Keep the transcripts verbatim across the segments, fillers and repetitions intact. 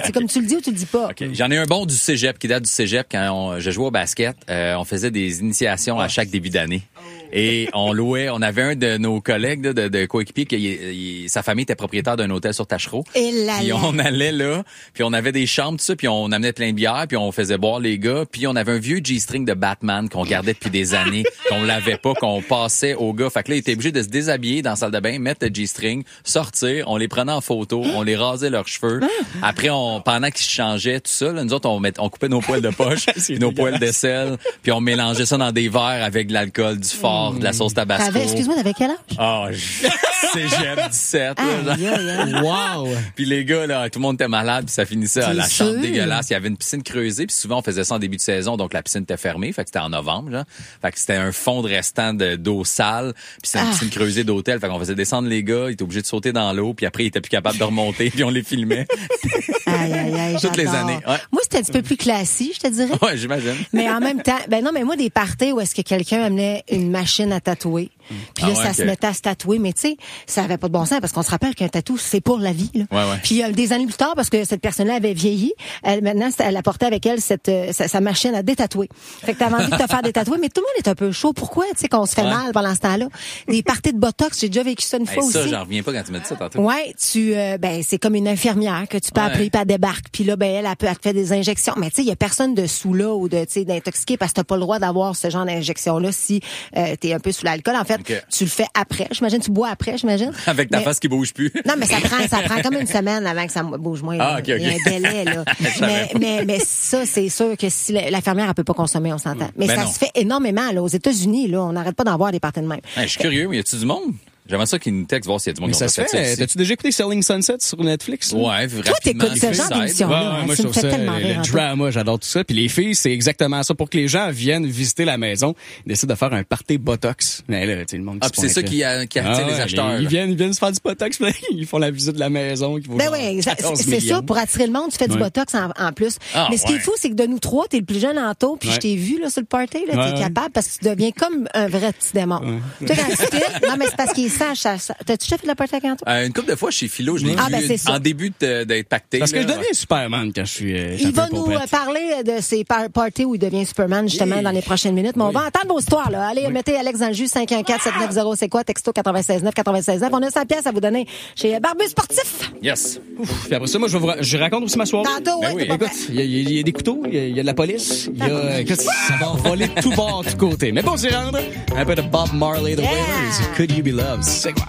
C'est comme tu le dis ou tu le dis pas. Okay. J'en ai un bon du cégep, qui date du cégep. Quand on, je jouais au basket, euh, on faisait des initiations à chaque début d'année. Et on louait, on avait un de nos collègues de, de, de coéquipiers qui il, il, sa famille était propriétaire d'un hôtel sur Tachereau. Et là, puis là. on allait là, puis on avait des chambres tout ça, puis on amenait plein de bières, puis on faisait boire les gars, puis on avait un vieux G-string de Batman qu'on gardait depuis des années, qu'on lavait pas, qu'on passait aux gars. Fait que là, ils étaient obligés de se déshabiller dans la salle de bain, mettre le G-string, sortir, on les prenait en photo, on les rasait leurs cheveux. Après, on pendant qu'ils se changeaient, tout ça, là, nous autres, on, met, on coupait nos poils de poche, nos poils d'aisselle, puis on mélangeait ça dans des verres avec de l'alcool, du fort, de la sauce tabasco. T'avais, excuse-moi, t'avais quel âge? Ah, oh, cégep dix-sept. Ah, yeah, yeah. Wow! Puis les gars, là, tout le monde était malade, puis ça finissait à C'est la sûr. chambre dégueulasse. Il y avait une piscine creusée, puis souvent on faisait ça en début de saison, donc la piscine était fermée, fait que c'était en novembre, là. Fait que c'était un fond de restant de, d'eau sale, puis c'était une Ah. piscine creusée d'hôtel, fait qu'on faisait descendre les gars, ils étaient obligés de sauter dans l'eau, puis après ils étaient plus capables de remonter, puis on les filmait. Aïe, aïe, aïe, Toutes les j'adore. années, ouais. Moi, c'était un petit peu plus classique, je te dirais. Ouais, j'imagine. Mais en même temps, ben non, mais moi, des parties où est-ce que quelqu'un amenait une machine à tatouer. Puis là, Ah ouais, ça ok. se mettait à se tatouer. Mais tu sais, ça avait pas de bon sens parce qu'on se rappelle qu'un tatou, c'est pour la vie. Là. Ouais, ouais. Puis euh, des années plus tard, parce que cette personne-là avait vieilli, elle, maintenant, elle apportait avec elle cette, euh, sa, sa machine à détatouer. Fait que t'avais envie de te faire détatouer, mais tout le monde est un peu chaud. Pourquoi, tu sais, qu'on se fait Ouais. mal pendant ce temps-là? Des parties de botox, j'ai déjà vécu ça une Hey, fois ça, aussi. j'en reviens pas quand tu m'as dit ça tantôt. Ouais, tu euh, ben c'est comme une infirmière que tu peux Ouais. appeler, puis elle débarque, puis là ben elle, elle peut elle te fait des injections, mais tu sais il y a personne de sous là ou de tu sais d'intoxiqué parce que t'as pas le droit d'avoir ce genre d'injection là si euh, t'es un peu sous l'alcool. En fait, Ok. tu le fais après. J'imagine tu bois après, j'imagine. Avec ta Mais- face qui bouge plus. Non, mais ça prend, ça prend comme une semaine avant que ça bouge moins. Ah, là. ok, Il y a ok. un délai, là. mais, mais, mais ça, c'est sûr que si la- l'infirmière, elle peut pas consommer, on s'entend. Mais Ben ça non. se fait énormément, là. Aux États-Unis, là, on n'arrête pas d'en voir des parties de même. Hey, je suis curieux, mais y a-tu du monde? J'aimerais ça qu'ils nous textent, voir s'il y a du monde Mais qui ça ont se fait ça fait. aussi. T'as-tu déjà écouté Selling Sunset sur Netflix? là? Ouais, Toi, rapidement. t'écoutes ce genre Side. d'émission. Ouais, là, ouais, hein, moi, tu je me trouve fais ça, tellement rire, le Antoine. drama, j'adore tout ça. Puis les filles, c'est exactement ça. Pour que les gens viennent visiter la maison, ils décident de faire un party Botox. Mais là, tu sais, le monde Ah, qui puis c'est se ça pointe, qui, là. a- qui attire Ah les ouais, acheteurs. Ils là. viennent, ils viennent se faire du Botox, puis là, ils font la visite de la maison. Qui vaut Ben genre oui, ça- quatorze c'est ça, millions. pour attirer le monde, tu fais du Ouais. botox en, en plus. Ah, mais ce qui ouais. est fou, c'est que de nous trois, t'es le plus jeune en taux, puis Ouais. je t'ai vu là sur le party, là, Ouais, t'es ouais. capable parce que tu deviens comme un vrai petit démon. Tu sais, quand tu fais- non, mais c'est parce qu'il est sage. ça- ça- T'as-tu déjà fait de la party avec Antoine? Euh, une couple de fois chez Philo, je l'ai Ah, vu ben, c'est ça. en début de- d'être pacté. Parce que là. je deviens Superman quand je suis. euh, je suis Il un peu va nous pauvrette. euh, parler de ses par- parties où il devient Superman, justement, Oui. dans les prochaines minutes. Mais on va entendre vos histoires, là. Allez, mettez Alex dans le jus, cinq un quatre sept neuf zéro, c'est quoi? Texto quatre-vingt-seize neuf quatre-vingt-seize neuf. On a cent pièces à vous donner chez Barbu Sportif. Yes. Puis après ça, moi, je, vais vous ra- je raconte aussi ma soirée. Tantôt, ouais, Ben t'es oui. pas Écoute, prêt. il y, a- il y a des couteaux, il y, a- il y a de la police, il y a, écoute, ça va voler de tout bord, de tout côté. Mais bon, c'est rendre un peu de Bob Marley, The Yeah. Wailers, Could You Be Loved, c'est quoi?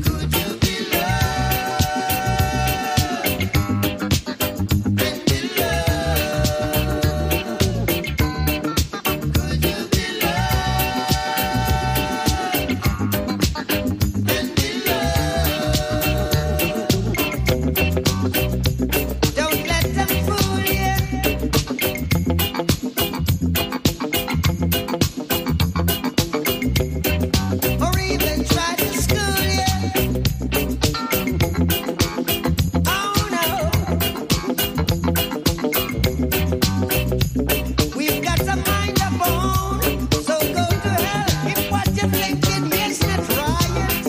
Don't let them fool you. Or even try to school you. Oh no. We've got a mind of our own, so go to hell if what you're thinking is not right.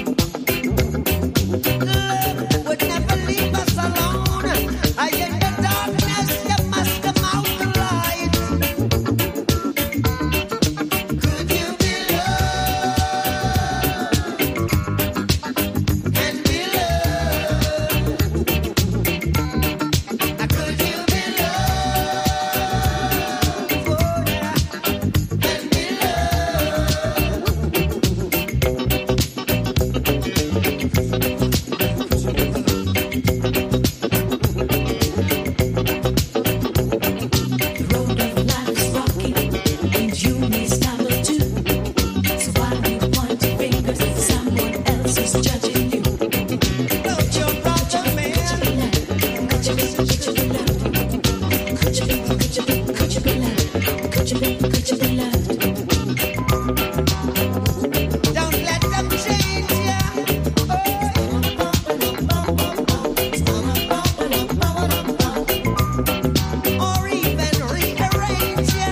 Love would never leave us alone. I in the darkness, you must come out the light. Could you be loved and be loved? Could you be loved, oh yeah, and be The road of life is rocky, and you may stumble too. So why you point your fingers at someone else who's judging you? Don't your problem, man. Could you be, could you be loved? Could you be, could you be, could you be loved? Could you be, could you be loved? Don't let them change ya. Or even rearrange ya.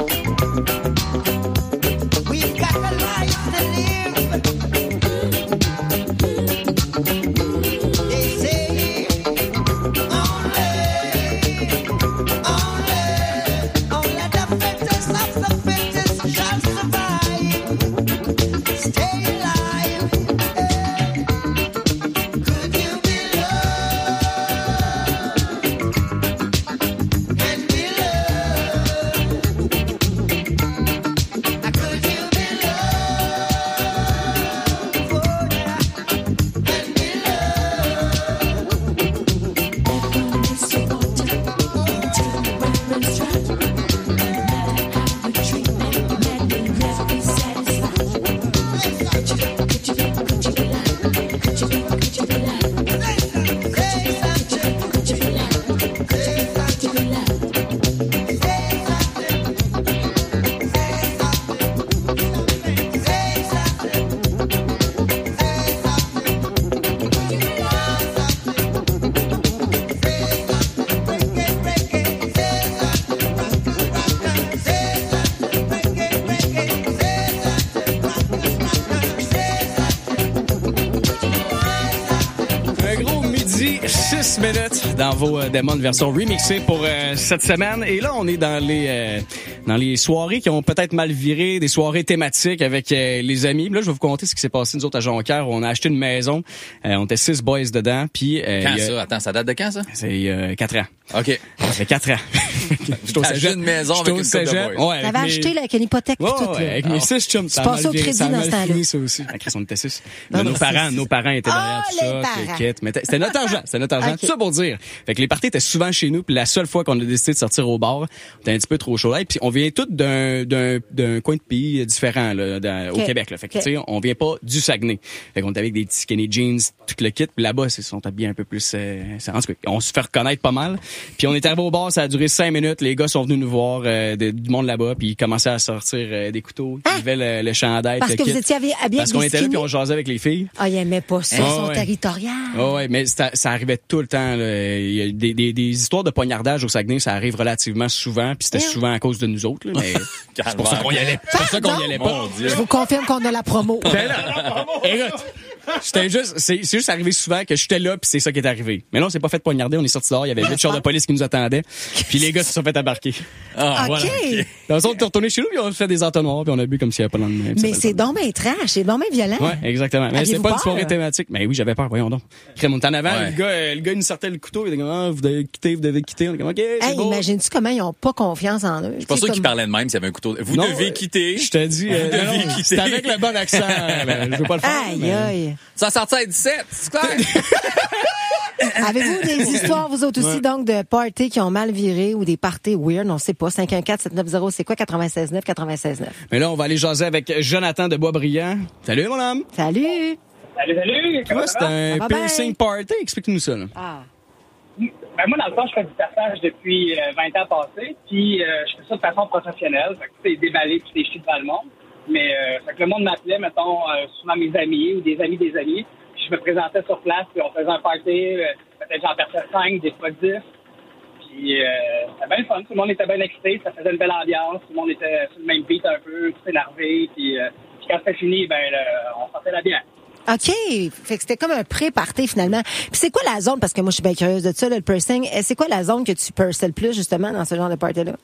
Oh no. We've got a life to live. midi, six minutes dans vos euh, Demon version remixée pour euh, cette semaine. Et là, on est dans les euh, dans les soirées qui ont peut-être mal viré, des soirées thématiques avec euh, les amis. Là, je vais vous conter ce qui s'est passé nous autres à Jonquière. On a acheté une maison. Euh, on était six boys dedans. Puis euh, Quand y a- ça? Attends, ça date de quand, ça? C'est euh, quatre ans. OK. Ça fait quatre ans. J'étais au T'as cégep. acheté une maison J'étais avec au une couple de cégep. boys. Ouais, avec T'avais mes- acheté là, avec une hypothèque pis Ouais, tout. ouais, là. avec mes six chums. Ça a passais mal au viré, crédit ça a dans mal ce temps-là. fini, ça aussi. Ah, Chris, on était six. Ah, Mais nos mais parents, c'est- nos parents étaient derrière Ah, tout ça, les tout le parents. kit. Mais t- c'était notre argent, c'était notre argent. Ok. Tout ça pour dire. Fait que les parties étaient souvent chez nous, puis la seule fois qu'on a décidé de sortir au bar, on était un petit peu trop chaud. Et puis on vient tous d'un d'un d'un coin de pays différent là, dans- au Ok. Québec. Là. Fait que Ok. tu sais, on vient pas du Saguenay. Fait qu'on est avec des petits skinny jeans, tout le kit. Puis là-bas, ils sont habillés un peu plus. Euh, en tout cas, on se fait reconnaître pas mal. Puis on est arrivé au bar, ça a duré cinq minutes. Les gars sont venus nous voir, euh, de- du monde là-bas, puis ils commençaient à sortir euh, des couteaux, ils levaient le, le chandail, Parce le que kit. vous étiez habillés habillés Parce avec qu'on des était là puis skinny? on jasait avec les filles. Ah, ils aimaient pas ça, ils Ah, sont ouais. territoriaux. Oh ouais, mais ça, ça arrivait tout le temps. Là. Il y a des, des, des histoires de poignardage au Saguenay, ça arrive relativement souvent, puis c'était Yeah. souvent à cause de nous autres. Là, mais c'est pour ça qu'on y allait. C'est pour ça qu'on y allait pas. Mon Dieu. Je vous confirme qu'on a la promo. Ben là, écoute, j'étais juste, c'est, c'est juste arrivé souvent que j'étais là puis c'est ça qui est arrivé. Mais là, on s'est pas fait poignarder, on est sorti dehors, il y avait huit chars de police qui nous attendaient, puis les gars se sont fait embarquer. Ah, OK. Voilà. Puis on est retourné chez nous puis on a fait des entonnoirs puis on a bu comme s'il n'y avait pas de lendemain. puis Mais ça c'est fait donc bien trash, c'est donc bien violent. le fun. Ouais, exactement. Mais Aviez-vous c'était pas une peur? soirée thématique. Mais oui, j'avais peur, voyons donc. Crème, on est en avant, Ouais. le gars, euh, le gars, il nous sortait le couteau, il était comme, ah, vous devez quitter, vous devez quitter. On est comme, OK, c'est Hey, beau. imagines-tu comment ils ont pas confiance en eux? Je suis pas sûr qu'ils parlaient de même s'il y avait un couteau. Vous Non, devez euh, quitter. Je t'ai dit, euh, Vous non, devez non, quitter. c'est avec le bon accent. là, je veux pas le faire. Aïe, mais- aïe. Ça sortait à dix-sept, c'est clair? Avez-vous des histoires, vous autres aussi, donc, de parties qui ont mal viré ou des parties weird? On sait pas. cinq un quatre sept neuf zéro, c'est quoi? quatre-vingt-seize neuf, quatre-vingt-seize neuf. Mais là, on va aller jaser avec Jonathan de Boisbriand. Salut, mon homme. Salut! Salut, salut! Toi, c'est un va piercing party. Explique-nous ça, là. Ah. Ben, moi, dans le fond, je fais du perçage depuis euh, vingt ans passés, puis euh, je fais ça de façon professionnelle. Fait que c'est déballer puis c'est chier devant le monde. Mais euh, fait que le monde m'appelait, mettons, euh, souvent mes amis ou des amis des amis. Puis je me présentais sur place, puis on faisait un party. Euh, peut-être j'en perçais cinq, des fois dix. Puis euh, c'était bien le fun. Tout le monde était bien excité. Ça faisait une belle ambiance. Tout le monde était sur le même beat un peu, tout énervé. Puis, euh, puis quand c'était fini, ben là, on sortait la bière. OK. Fait que c'était comme un pré-party, finalement. Puis c'est quoi la zone? Parce que moi, je suis bien curieuse de ça, là, le pursing. Eh, C'est quoi la zone que tu purses le plus, justement, dans ce genre de party-là?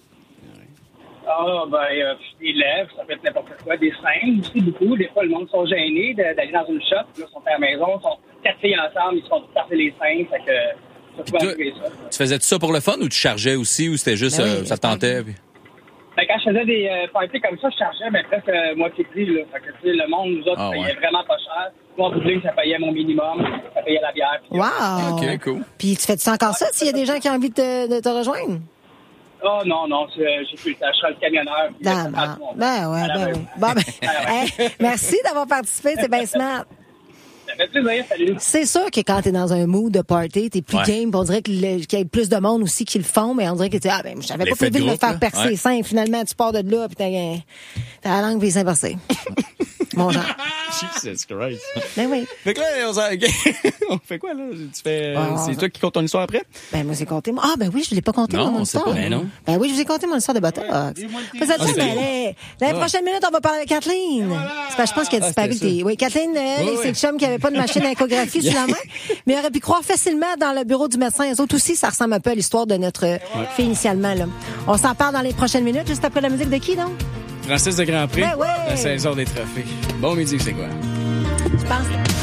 Ah, ben, euh, des lèvres, ça peut être n'importe quoi. Des scènes aussi, beaucoup. Des fois, le monde sont gênés de- d'aller dans une shop. Là, ils sont à la maison, ils sont quatre filles ensemble, ils se font partir les seins. Fait que ça peut Toi- arriver, ça. Tu faisais tout ça pour le fun ou tu chargeais aussi ou c'était juste, Ben oui, euh, ça te tentait? puis- Ben, quand je faisais des euh, parties comme ça, je chargeais ben, presque euh, moitié prix. Là. Fait que, tu sais, le monde, nous autres, Ah, payait ouais. vraiment pas cher. Moi, en bout de ligne, ça payait mon minimum. Ça payait la bière. puis- Wow! OK, cool. Puis tu fais-tu encore ça s'il y a des gens qui ont envie de te, de te rejoindre? Oh non, non, c'est- j'ai plus le temps. Je serai le camionneur. puis Ah, ça passe ben, mon- ben ouais, À la ben main. oui. Bon, ben, Ah, ouais. hey, merci d'avoir participé, c'est bien smart. Ça fait plaisir, salut. C'est sûr que quand t'es dans un mood de party, t'es plus Ouais. game. On dirait que le- qu'il y a plus de monde aussi qui le font, mais on dirait que tu ah ben, j'avais pas L'effet prévu de de me groupe, faire là. percer Ouais. les seins. Finalement, tu pars de là, puis t'as, t'as la langue pis les seins percés. Mon genre. Jesus Christ. Ben oui. Fait que là, on, s'en- on fait quoi, là? Tu fais, Ouais, c'est on- toi qui compte ton histoire après? Ben, moi, c'est compté. moi. Ah, ben oui, je l'ai pas compté, Non, mon on sait histoire. pas. Ben non. Ben oui, je vous ai compté mon histoire de Botox. Vous êtes Ah, sûr, c'est ben, bon. les- dans les prochaines minutes, on va parler avec Kathleen. C'est parce que je pense qu'elle a Ah, disparu. c'était ça. tes- Oui, Kathleen, elle, Ouais, et ouais. ses chums qui n'avaient pas de machine à échographie sous la main. Mais elle aurait pu croire facilement dans le bureau du médecin. Les autres aussi, ça ressemble un peu à l'histoire de notre euh, fille initialement, là. On s'en parle dans les prochaines minutes, juste après la musique de qui, donc? Francis de Grand Prix, Ben ouais. la saison des trophées. Bon midi, c'est quoi? Je pense.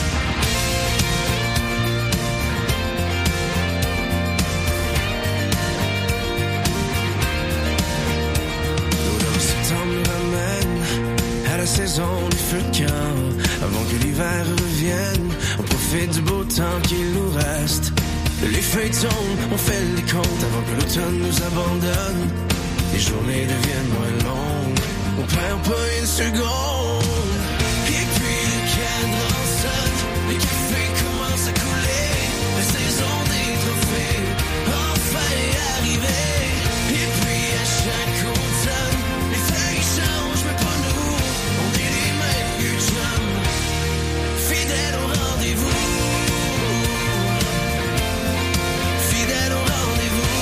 L'odeur septembre nous ramène à la saison du feu de camp. Avant que l'hiver revienne, on profite du beau temps qu'il nous reste. Les feuilles tombent, on fait les comptes avant que l'automne nous abandonne. Les journées deviennent moins longues, on perd pas une seconde. Et puis le cadran sonne, les cafés commencent à couler. La saison des trophées, enfin est arrivée. Et puis à chaque automne, les feuilles changent, mais pas nous. On est les mêmes vieux chums, fidèles au rendez-vous. Fidèles au rendez-vous.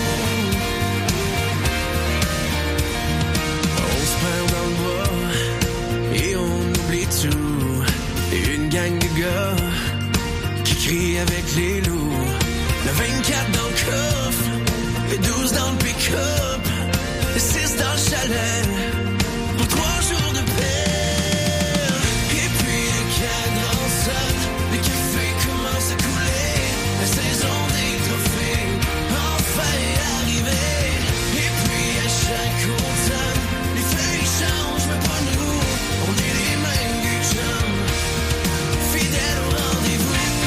On se perd dans le bois et on oublie tout. Et une gang de gars qui j'écris avec les loups. Le vingt-quatre dans le coffre, le douze dans le pick-up, le six dans le chalet, pour trois jours de paix. Et puis le cadran sonne, le café commence à couler, la saison des trophées enfin est arrivée. Et puis à chaque automne, les feuilles changent, mais pas nous, on est les mêmes vieux chums, fidèles au rendez-vous.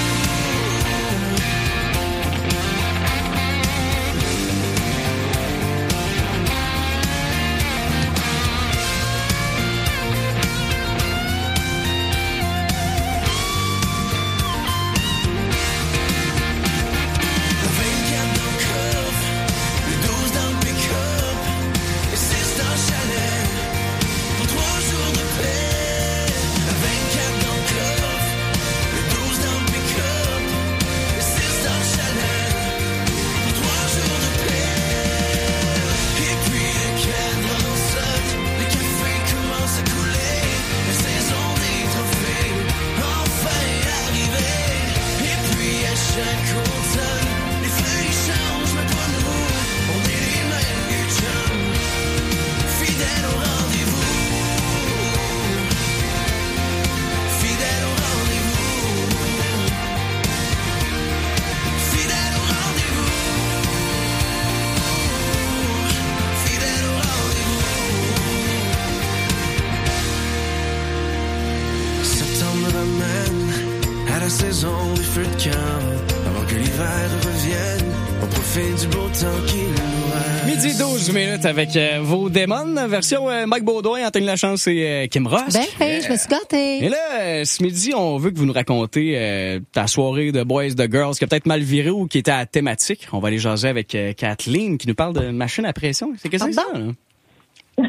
La saison des feux de camp, avant que l'hiver revienne, on profite du beau temps qui nous reste. Midi douze minutes avec euh, vos démons, version euh, Mike Baudouin, Anthony Lachance et euh, Kim Ross. Ben, hey, je me suis gâtée. Et là, euh, ce midi, on veut que vous nous racontiez euh, ta soirée de boys, de girls qui a peut-être mal viré ou qui était à thématique. On va aller jaser avec euh, Kathleen qui nous parle de machine à pression. C'est qu'est-ce que c'est ça, là?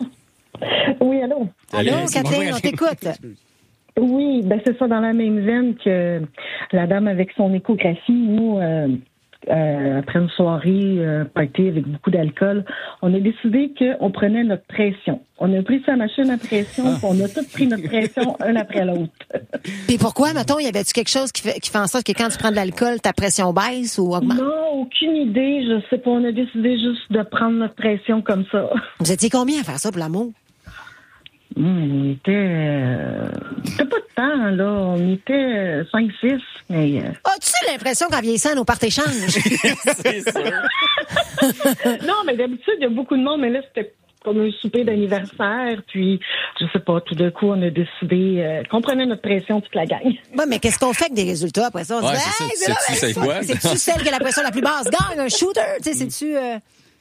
Oui, allô? Allô, Allez, c'est Kathleen, bonjour. on t'écoute. Oui, ben c'est ça, dans la même veine que la dame avec son échographie. Nous, euh, euh, après une soirée euh, party avec beaucoup d'alcool, on a décidé qu'on prenait notre pression. On a pris sa machine à pression, Ah. puis on a tous pris notre pression un après l'autre. Puis pourquoi, mettons, y avait-tu quelque chose qui fait, qui fait en sorte que quand tu prends de l'alcool, ta pression baisse ou augmente? Non, aucune idée. Je sais pas. On a décidé juste de prendre notre pression comme ça. Vous étiez combien à faire ça pour l'amour? Hum, on était... Euh, c'était pas de temps, là. On était cinq six, mais... Euh... As-tu l'impression qu'en vieillissant, nos parties changent? C'est sûr. non, mais d'habitude, il y a beaucoup de monde, mais là, c'était comme un souper d'anniversaire, puis, je sais pas, tout d'un coup, on a décidé euh, qu'on prenait notre pression, toute la gang. Ouais, mais qu'est-ce qu'on fait avec des résultats après ça? On Ouais, se dit, c'est ça. hey, c'est là, Sais-tu ben, c'est quoi? C'est-tu celle qui a la pression la plus basse? Gagne un shooter! Tu sais, c'est-tu... Euh...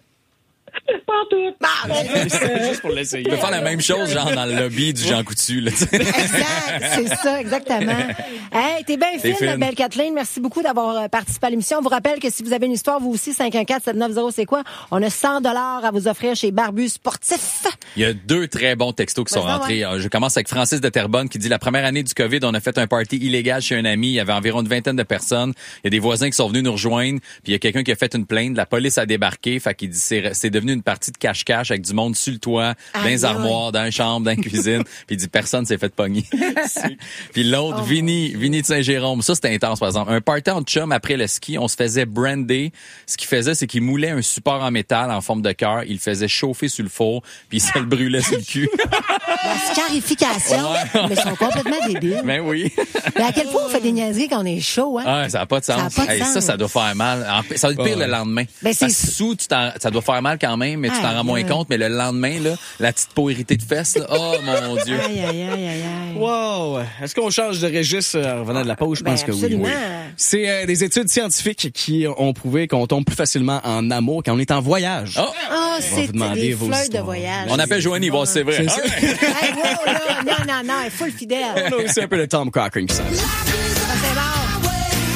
Pas en tout. Bah, ben, C'est juste pour l'essayer. Tu peux faire la même chose, genre, dans le lobby du Jean Coutu, là, tu sais. exact, c'est ça, exactement. Hey, t'es bien T'es fine, fine. belle Kathleen. Merci beaucoup d'avoir euh, participé à l'émission. On vous rappelle que si vous avez une histoire, vous aussi, cinq un quatre sept neuf zéro, c'est quoi? On a cent dollars à vous offrir chez Barbu Sportif. Il y a deux très bons textos qui sont Vas-y, rentrés. Euh, Je commence avec Francis de Terrebonne qui dit la première année du COVID, on a fait un party illégal chez un ami. Il y avait environ une vingtaine de personnes. Il y a des voisins qui sont venus nous rejoindre. Puis il y a quelqu'un qui a fait une plainte. La police a débarqué. Fait qu'il dit c'est, c'est devenu une partie de cache-cache avec du monde sur le toit, dans Aïe, les aïe. armoires, dans les chambres, dans la cuisine. Puis il dit personne s'est fait pogner. Puis l'autre, Vinny, Vinny de Saint-Jérôme. Ça, c'était intense, par exemple. Un party en chum après le ski, on se faisait brander. Ce qu'il faisait, c'est qu'il moulait un support en métal en forme de cœur. Il le faisait chauffer sur le four, puis il se le brûlait sur le cul. La scarification. Ouais. Mais ils sont complètement débiles. Ben oui. Mais à quel point on fait des niaiseries quand on est chaud, hein? Ah, ça n'a pas de sens. Ça a pas de Hey, sens. Ça, ça doit faire mal. En- Ça doit être pire Ouais. le lendemain. Ben, c'est- Parce que sous, tu t'en- ça doit faire mal quand même, mais tu t'en Aïe, rends moins aïe. compte. Mais le lendemain, là, la petite peau irritée de fesses, là, oh mon Dieu. Aïe, aïe, aïe, aïe, aïe. Wow! Est-ce qu'on change de registre euh, en revenant de la pause? Je Ben, pense que absolument. oui. C'est euh, des études scientifiques qui ont prouvé qu'on tombe plus facilement en amour quand on est en voyage. Oh, Ah, c'est demander des vos fleurs de histoires. voyage. on appelle Joanie, voir si c'est vrai. C'est ça. All right. Hey, wow, là, non, non, non, elle est full On fidèle. a aussi un peu de Tom Cochrane qui s'en vient. Ça, c'est bon.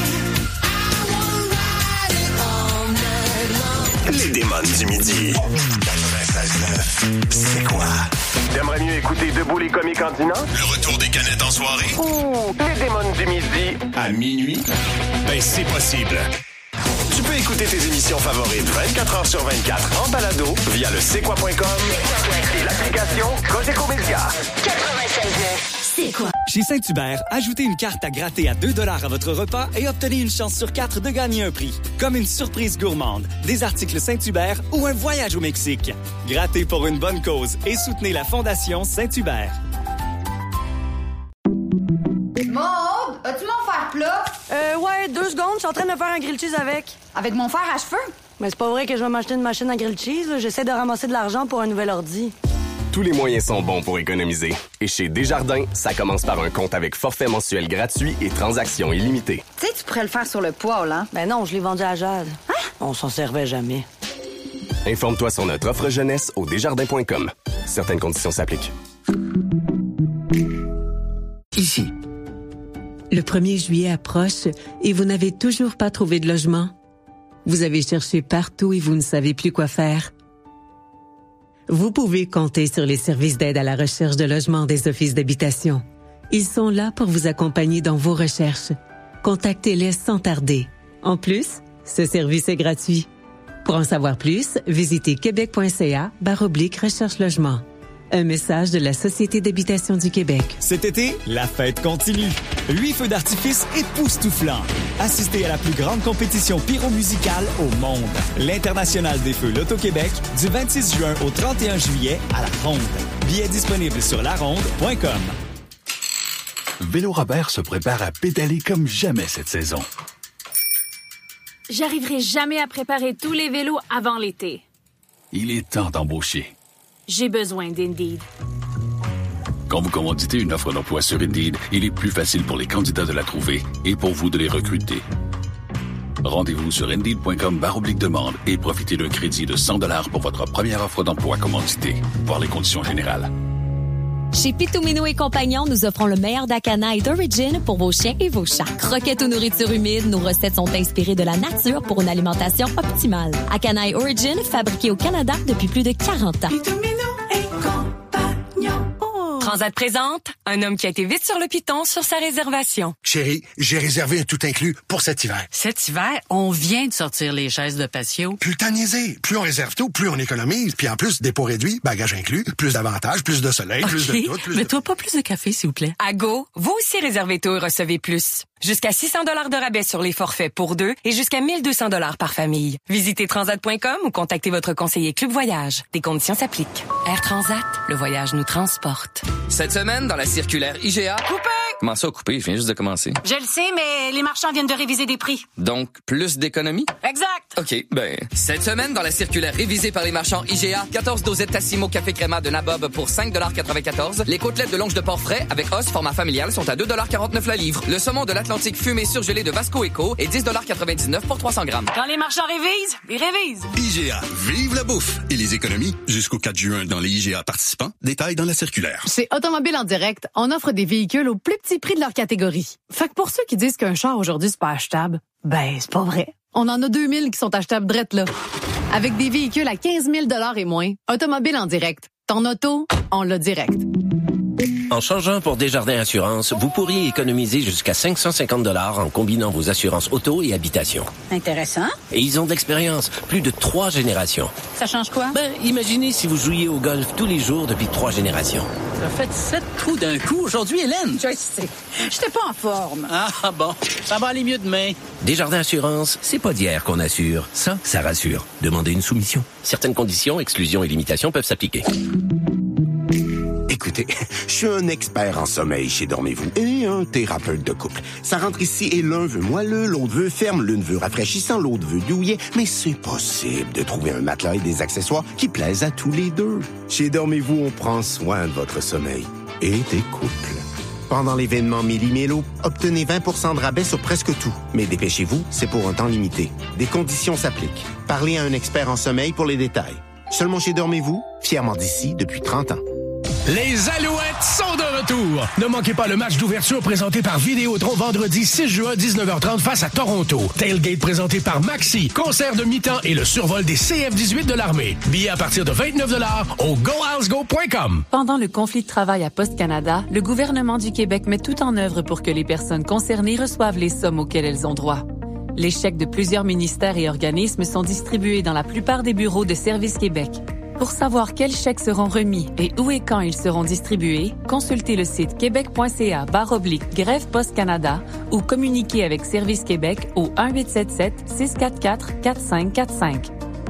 Les démons du midi. quatre-vingt-seize neuf, c'est quoi? T'aimerais mieux écouter Debout les comiques en dînant? Le retour des canettes en soirée? Ouh, les démons du midi. À minuit? Ben, c'est possible. Tu peux écouter tes émissions favorites vingt-quatre heures sur vingt-quatre en balado via le c'est quoi point com Et l'application Cogeco Média. quatre-vingt-seize neuf, c'est quoi? Chez Saint-Hubert, ajoutez une carte à gratter à deux dollars à votre repas et obtenez une chance sur quatre de gagner un prix. Comme une surprise gourmande, des articles Saint-Hubert ou un voyage au Mexique. Grattez pour une bonne cause et soutenez la Fondation Saint-Hubert. Maud, as-tu mon fer plat? Euh, ouais, deux secondes, je suis en train de faire un grilled cheese avec. Avec mon fer à cheveux? Mais c'est pas vrai que je vais m'acheter une machine à grilled cheese, là. J'essaie de ramasser de l'argent pour un nouvel ordi. Tous les moyens sont bons pour économiser. Et chez Desjardins, ça commence par un compte avec forfait mensuel gratuit et transactions illimitées. Tu sais, tu pourrais le faire sur le poêle, hein? Ben non, je l'ai vendu à Jade. Hein? On s'en servait jamais. Informe-toi sur notre offre jeunesse au desjardins point com. Certaines conditions s'appliquent. Ici. Le premier juillet approche et vous n'avez toujours pas trouvé de logement. Vous avez cherché partout et vous ne savez plus quoi faire. Vous pouvez compter sur les services d'aide à la recherche de logement des offices d'habitation. Ils sont là pour vous accompagner dans vos recherches. Contactez-les sans tarder. En plus, ce service est gratuit. Pour en savoir plus, visitez québec.ca barre oblique recherche logement. Un message de la Société d'habitation du Québec. Cet été, la fête continue. Huit feux d'artifice époustouflants. Assistez à la plus grande compétition pyromusicale au monde. L'International des Feux Loto-Québec, du vingt-six juin au trente et un juillet à La Ronde. Billets disponibles sur la ronde point com. Vélo Robert se prépare à pédaler comme jamais cette saison. J'arriverai jamais à préparer tous les vélos avant l'été. Il est temps d'embaucher. J'ai besoin d'Indeed. Quand vous commanditez une offre d'emploi sur Indeed, il est plus facile pour les candidats de la trouver et pour vous de les recruter. Rendez-vous sur Indeed point com barre oblique demande et profitez d'un crédit de cent dollars pour votre première offre d'emploi commanditée. Voir les conditions générales. Chez Pitumino et Compagnon, nous offrons le meilleur d'Akana et d'Origin pour vos chiens et vos chats. Croquettes ou nourriture humide, nos recettes sont inspirées de la nature pour une alimentation optimale. Akana et Origin, fabriqués au Canada depuis plus de quarante ans. Pitumino et Compagnon. Transat présente un homme qui a été vite sur le piton sur sa réservation. Chérie, j'ai réservé un tout inclus pour cet hiver. Cet hiver, on vient de sortir les chaises de patio. Plus le temps de niaiser. Plus on réserve tôt, plus on économise. Puis en plus, dépôt réduit, bagages inclus, plus d'avantages, plus de soleil, Okay, plus de tout. Plus mais de... toi, pas plus de café, s'il vous plaît. À Go, vous aussi réservez tôt et recevez plus. Jusqu'à six cents dollars de rabais sur les forfaits pour deux et jusqu'à mille deux cents dollars par famille. Visitez transat point com ou contactez votre conseiller Club Voyage. Des conditions s'appliquent. Air Transat, le voyage nous transporte. Cette semaine, dans la circulaire I G A... Coupé! Comment ça, coupé? Je viens juste de commencer. Je le sais, mais les marchands viennent de réviser des prix. Donc, plus d'économie? Exact! OK, ben... Cette semaine, dans la circulaire révisée par les marchands I G A, quatorze dosettes Tassimo Café Créma de Nabob pour cinq dollars quatre-vingt-quatorze. Les côtelettes de longe de porc frais avec os format familial sont à deux dollars quarante-neuf la livre. Le saumon de l'Atlantique fumé surgelé de Vasco Eco est dix dollars quatre-vingt-dix-neuf pour trois cents grammes. Quand les marchands révisent, ils révisent. I G A, vive la bouffe et les économies jusqu'au quatre juin dans les I G A participants. Détails dans la circulaire. Chez Automobile en direct, on offre des véhicules au plus petit prix de leur catégorie. Fait que pour ceux qui disent qu'un char aujourd'hui c'est pas achetable, ben c'est pas vrai. On en a deux mille qui sont achetables drette là. Avec des véhicules à quinze mille dollars et moins, Automobile en direct. Ton auto, on l'a direct. En changeant pour Desjardins Assurance, vous pourriez économiser jusqu'à cinq cent cinquante dollars en combinant vos assurances auto et habitation. Intéressant. Et ils ont de l'expérience, plus de trois générations. Ça change quoi? Ben, imaginez si vous jouiez au golf tous les jours depuis trois générations. Ça fait sept coups d'un coup aujourd'hui, Hélène. Je sais. J'étais pas en forme. Ah bon, ça va aller mieux demain. Desjardins Assurance, c'est pas d'hier qu'on assure. Ça, ça rassure. Demandez une soumission. Certaines conditions, exclusions et limitations peuvent s'appliquer. Écoutez, je suis un expert en sommeil chez Dormez-vous et un thérapeute de couple. Ça rentre ici et l'un veut moelleux, l'autre veut ferme, l'une veut rafraîchissant, l'autre veut douillet. Mais c'est possible de trouver un matelas et des accessoires qui plaisent à tous les deux. Chez Dormez-vous, on prend soin de votre sommeil et des couples. Pendant l'événement Méli-Mélo, obtenez vingt pour cent de rabais sur presque tout. Mais dépêchez-vous, c'est pour un temps limité. Des conditions s'appliquent. Parlez à un expert en sommeil pour les détails. Seulement chez Dormez-vous, fièrement d'ici depuis trente ans. Les Alouettes sont de retour. Ne manquez pas le match d'ouverture présenté par Vidéotron vendredi six juin dix-neuf heures trente face à Toronto. Tailgate présenté par Maxi, concert de mi-temps et le survol des C F dix-huit de l'armée. Billets à partir de vingt-neuf dollars au go house go point com. Pendant le conflit de travail à Poste Canada, le gouvernement du Québec met tout en œuvre pour que les personnes concernées reçoivent les sommes auxquelles elles ont droit. Les chèques de plusieurs ministères et organismes sont distribués dans la plupart des bureaux de Service Québec. Pour savoir quels chèques seront remis et où et quand ils seront distribués, consultez le site québec.ca barre oblique grève Poste Canada ou communiquez avec Service Québec au un huit sept sept six quatre quatre quatre cinq quatre cinq.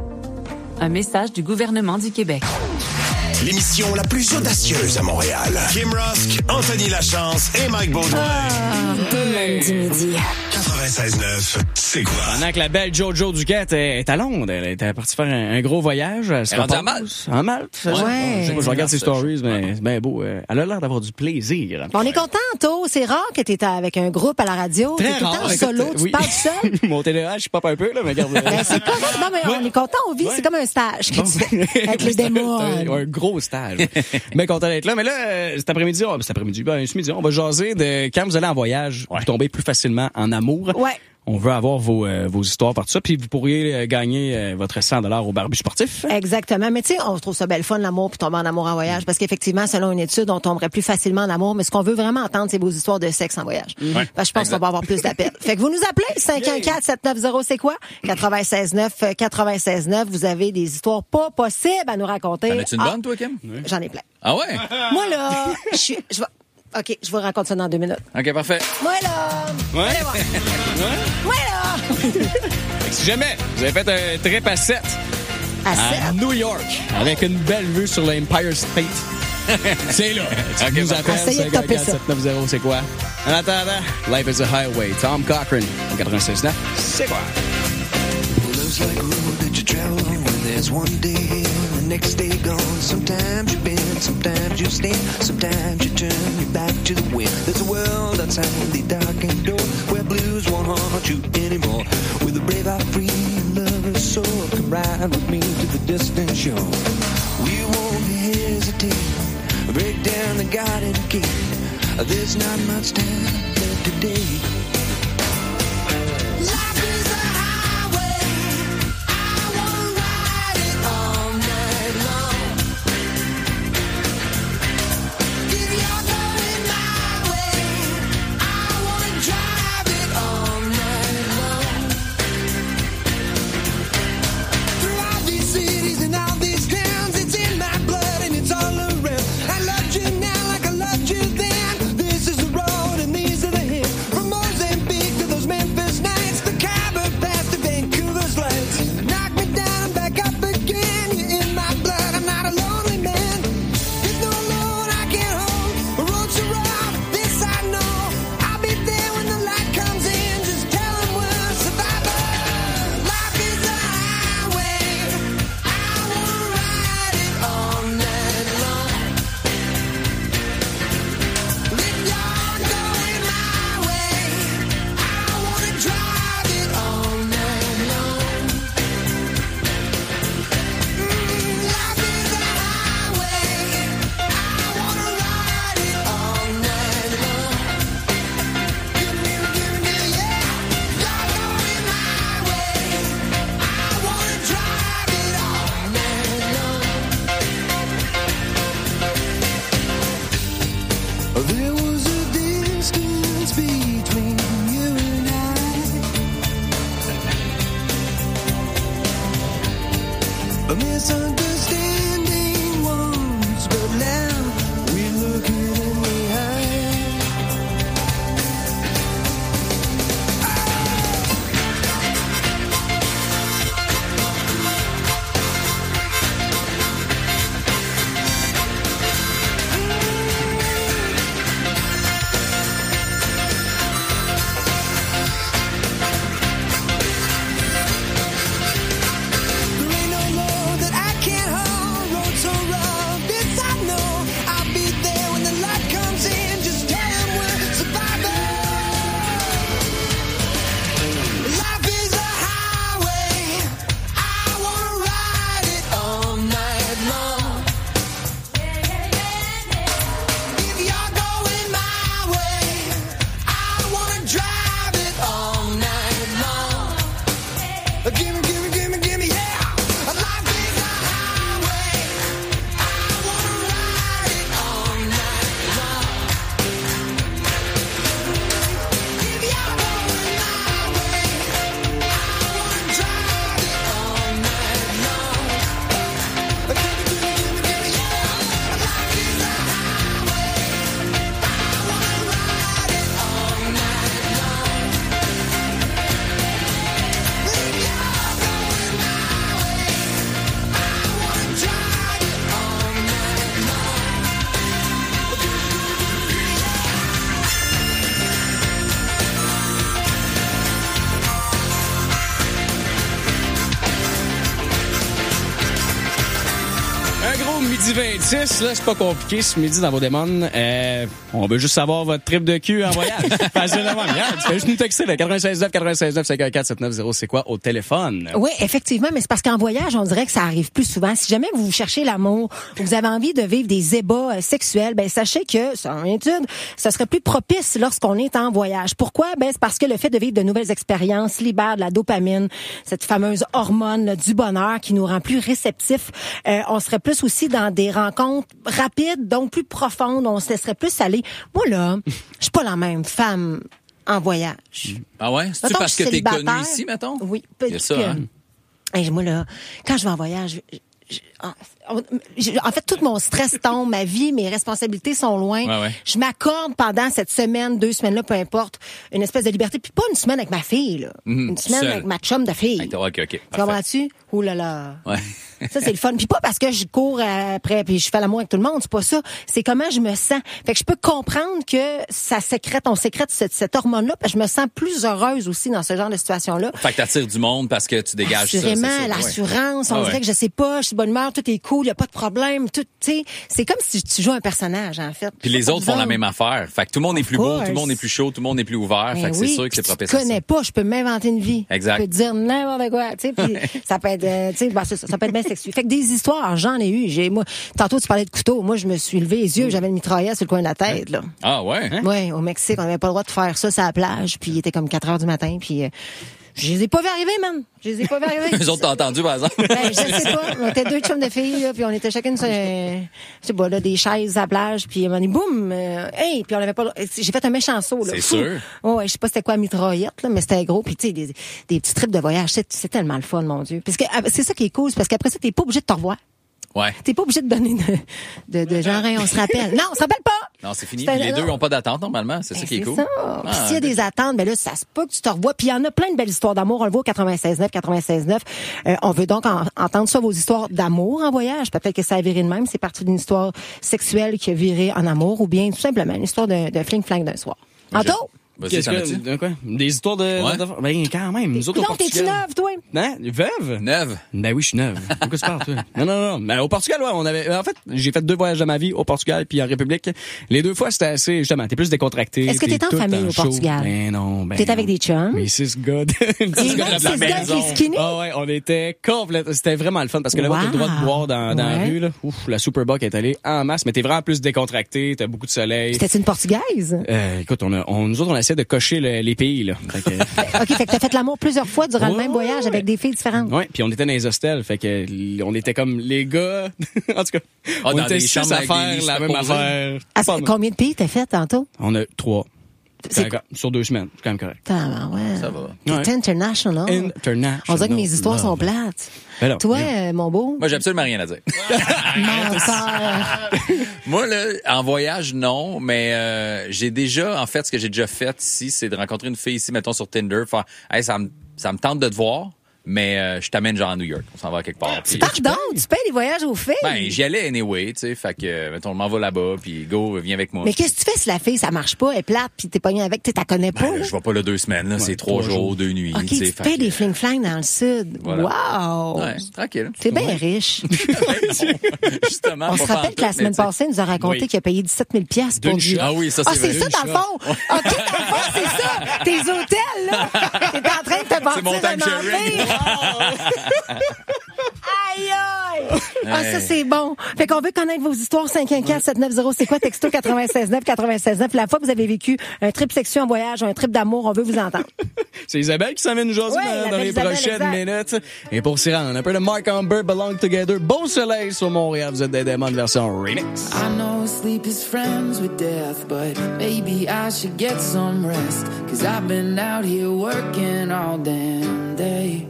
Un message du gouvernement du Québec. L'émission la plus audacieuse à Montréal. Kim Rusk, Anthony Lachance et Mike Baudouin. Ah, lundi midi. quatre-vingt-seize neuf, c'est quoi? Pendant que la belle Jojo Duquette est à Londres, elle était partie faire un, un gros voyage. Elle, elle est en Malte. En Malte, c'est ça? Ouais. Je, je regarde ses stories, mais c'est bien beau. Elle a l'air d'avoir du plaisir. Bon, on est content, To. C'est rare que tu étais avec un groupe à la radio. Très T'es tout le temps rare. solo. Écoute, Tu oui. parles seul. Mon T D A H, je pop un peu, là, mais regarde. Ben, c'est correct. Non, mais on est content. On vit. Ouais. C'est comme un stage que Bon. tu fais avec les démons. un, un gros stage. Bien content d'être là. Mais là, euh, cet après-midi, on, cet après-midi, ben, ce midi, on va jaser de quand vous allez en voyage, vous tombez plus facilement en amour. Ouais. On veut avoir vos, euh, vos histoires par tout ça, puis vous pourriez euh, gagner euh, votre cent dollars au Barbu Sportif. Exactement. Mais tu sais, on trouve ça belle fun, l'amour, puis tomber en amour en voyage. Parce qu'effectivement, selon une étude, on tomberait plus facilement en amour. Mais ce qu'on veut vraiment entendre, c'est vos histoires de sexe en voyage. Ouais. Parce que je pense Exact. qu'on va avoir plus d'appels. Fait que vous nous appelez, cinq un quatre sept neuf zéro, c'est quoi? quatre-vingt-seize neuf, quatre-vingt-seize neuf. Vous avez des histoires pas possibles à nous raconter. T'en as-tu une Ah, bonne, toi, Kim? J'en ai plein. Ah ouais? Moi, là, je suis, je vais, OK, je vous raconte ça dans deux minutes. OK, parfait. Moi, là. Ouais. Allez voir. Moi, là. Fait que si jamais vous avez fait un trip à sept À à sept? New York avec une belle vue sur l'Empire State, c'est là. Tu Ok, nous bon. appelles Essayez de cinq un topper quatre ça. sept neuf zéro, c'est quoi? En attendant, Life is a Highway, Tom Cochrane, au quatre-vingt-seize neuf, c'est quoi? Love's like a road that you travel on when there's one day here and the next day gone. Sometimes you bend, sometimes you stand, sometimes you turn your back to the wind. There's a world outside the darkened door where blues won't haunt you anymore. With a brave heart free and lover's soul, come ride with me to the distant shore. We won't hesitate, break down the garden gate. There's not much time left today. There was a distance between you and I. A misunderstanding once, but now we're looking in the eye. There ain't no more that I can't midi vingt-six, là, c'est pas compliqué ce midi dans vos démons. Euh, on veut juste savoir votre trip de cul en voyage. Facilement, regarde, tu fais juste nous texter le quatre-vingt-seize neuf quatre-vingt-seize neuf cinq un quatre sept neuf zéro, c'est quoi, au téléphone. Oui, effectivement, mais c'est parce qu'en voyage, on dirait que ça arrive plus souvent. Si jamais vous cherchez l'amour, vous avez envie de vivre des ébats euh, sexuels, ben sachez que, selon l'étude, ça serait plus propice lorsqu'on est en voyage. Pourquoi? Ben c'est parce que le fait de vivre de nouvelles expériences libère de la dopamine, cette fameuse hormone là, du bonheur qui nous rend plus réceptifs. Euh, on serait plus aussi dans des rencontres rapides, donc plus profondes. On se laisserait plus aller. Moi, là, je suis pas la même femme en voyage. Ah ouais? C'est-tu Mettons, parce je que suis t'es connue célibataire. ici, mettons? Oui. Il y a ça, que- hein? Hey, moi, là, quand je vais en voyage, je- je- en, je- en fait, tout mon stress tombe, ma vie, mes responsabilités sont loin. Ouais, ouais. Je m'accorde pendant cette semaine, deux semaines-là, peu importe, une espèce de liberté. Puis pas une semaine avec ma fille, là. Mhm, Une semaine seule. avec ma chum de fille. OK, OK. Tu Parfait. comprends-tu? Ouh là là. Ouais. Ça, c'est le fun. Puis pas parce que je cours après puis je fais l'amour avec tout le monde, c'est pas ça. C'est comment je me sens. Fait que je peux comprendre que ça sécrète, on sécrète cette, cette hormone-là, parce que je me sens plus heureuse aussi dans ce genre de situation-là. Fait que t'attires du monde parce que tu dégages ça. Assurément, c'est ça, ouais. l'assurance, on Ah dirait ouais. que je sais pas, je suis de bonne humeur, tout est cool, y a pas de problème, tout, tu sais, c'est comme si tu joues un personnage, en fait. Puis les C'est autres font la bizarre. même affaire. Fait que tout le monde est plus beau, course. tout le monde est plus chaud, tout le monde est plus ouvert. Ben fait que oui, c'est sûr que c'est puis propice tu à ça. connais pas, je peux m'inventer une vie. Exact. Je peux te dire n'importe quoi, tu sais, puis ça peut être, euh, tu sais, ben, c'est ça, ça peut être bien sexuel. Fait que des histoires, j'en ai eu. J'ai, moi, tantôt tu parlais de couteau, moi je me suis levé les yeux, j'avais une mitraillette sur le coin de la tête, là. Ah ouais? Hein? Ouais, au Mexique, on n'avait pas le droit de faire ça sur la plage, puis il était comme quatre heures du matin, puis euh, je les ai pas vu arriver, man. Je les ai pas vu arriver. Les autres t'ont entendu, par exemple? Ben, je sais pas. On était deux chums de filles, là, puis on était chacune sur, euh, je sais pas, là, des chaises à la plage, puis on dit boum, euh, hey, puis on avait pas, le- j'ai fait un méchant saut, là. C'est Fou. sûr. Oh, ouais, je sais pas c'était quoi la mitraillette, là, mais c'était gros, puis tu sais, des, des petits trips de voyage, c'est, c'est tellement le fun, mon Dieu. Parce que ah, c'est ça qui est cool, c'est parce qu'après ça, t'es pas obligé de te revoir. Ouais. T'es pas obligé de donner de, de, de genre, hey, on se rappelle. Non, on se rappelle pas! Non, c'est fini. C'est- Puis les deux non. ont pas d'attente, normalement. C'est ça qui est C'est cool. ça. Ah, Puis s'il y a des attentes, ben là, ça se peut que tu te revois. Puis il y en a plein de belles histoires d'amour. On le voit au quatre-vingt-seize neuf, quatre-vingt-seize neuf. Euh, on veut donc en- entendre ça, vos histoires d'amour en voyage. Peut-être que ça a viré de même. C'est parti d'une histoire sexuelle qui a viré en amour, ou bien tout simplement une histoire d'un d'un fling-flang d'un soir. Anto? Vas-y, Qu'est-ce t'en que, as-tu? de quoi? Des histoires de, Ouais. de- ben, quand même, nous autres au Non, t'es-tu Portugal. neuve, toi? Hein? Veuve? Neuve. Ben oui, je suis neuve. De quoi tu parles, toi? Non, non, non. Mais au Portugal, ouais, on avait, en fait, j'ai fait deux voyages de ma vie au Portugal puis en République. Les deux fois, c'était assez, justement, t'es plus décontracté. Est-ce que t'es en tout famille au chaud. Portugal? Ben non, ben. T'es avec des chums? Mais six gars de, six Et gars même de la six gars maison. qui skinny? Ah ouais, on était complètement, c'était vraiment le fun parce que là-bas, t'as le droit de Wow. boire dans, dans la Ouais. rue, là. Ouf, la Superboc est allée en masse, mais t'es vraiment plus décontracté, t'as beaucoup de soleil. C'était une portugaise? Euh, écoute, on a, on, nous autres, on essaie de cocher le- les pays, là. Fait que- OK, fait que t'as fait l'amour plusieurs fois durant le Ouais, même voyage avec des filles différentes. Ouais, puis on était dans les hostels, fait que l- on était comme les gars. En tout cas, Ah, on dans était des six chambres à avec des faire lits la même superposés. affaire. Ah, Pas c'est- mal. combien de pays t'as fait tantôt? On a trois. C'est C'est sur deux semaines, c'est quand même correct. Ah, ouais. Ça va. T'es Ouais. international. International. On dirait que mes histoires sont plates. Ben non, Toi, bien. euh, mon beau, Moi, j'ai absolument rien à dire. menteur. Moi, là, en voyage, non, mais euh, j'ai déjà, en fait, ce que j'ai déjà fait ici, c'est de rencontrer une fille ici, mettons, sur Tinder, faire « Hey, ça me ça me tente de te voir, mais euh, je t'amène genre à New York. On s'en va quelque part. » Puis- Pardon, tu payes les voyages aux filles? Ben, j'y allais anyway, tu sais, fait que, euh, mettons, on m'en va là-bas, puis go, viens avec moi. Mais qu'est-ce que tu fais si la fille, ça marche pas, elle est plate, puis t'es pogné avec, tu la connais pas, Ben, là, là? je vais pas là deux semaines, là, c'est trois, trois jours, jours. deux nuits, OK, tu sais. tu te fait payes que- des fling-flang dans le sud. Voilà. Wow! Ouais, c'est tranquille. T'es bien riche. Justement. On pas se rappelle pantoute, que la mais semaine tu sais. passée, il nous a raconté Oui. qu'il a payé dix-sept mille piastres pour D'une du... shot. Ah oui, ça, Ah, c'est c'est vrai. ça, Une dans le fond? OK, dans le fond, c'est ça. Tes hôtels, là. T'es en train de te bâtir mon un time sharing. empire. Aïe, aïe! Ah, ça, c'est bon. Fait qu'on veut connaître vos histoires. cinq un quatre sept neuf zéro, c'est quoi? Texto quatre-vingt-seize neuf quatre-vingt-seize neuf. La fois que vous avez vécu un trip sexuel en voyage, un trip d'amour, on veut vous entendre. C'est Isabelle qui s'en vient nous jaser Ouais, dans, la dans belle les Isabelle, prochaines exact. minutes. Et pour s'y rendre, un peu de Mark Amber, Belong Together, Beau Soleil sur Montréal. Vous êtes des démons de version remix. I know sleep is friends with death, but maybe I should get some rest. Cause I've been out here working all damn day.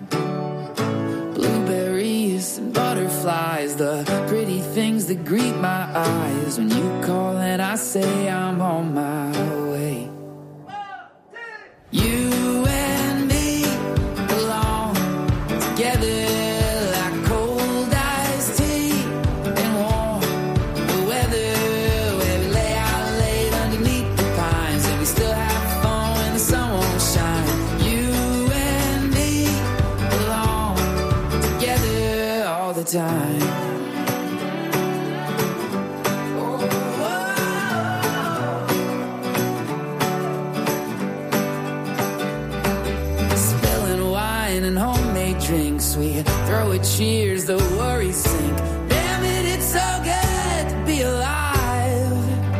Blueberries and butterflies, the pretty things that greet my eyes. When you call and I say I'm on my way. You and me belong together like cold iced tea and warm the weather, where we lay out late underneath the pines and we still have fun when the sun won't shine. You and me belong together all the time. wine and homemade drinks. We throw a cheers, the worries sink. Damn it, it's so good to be alive.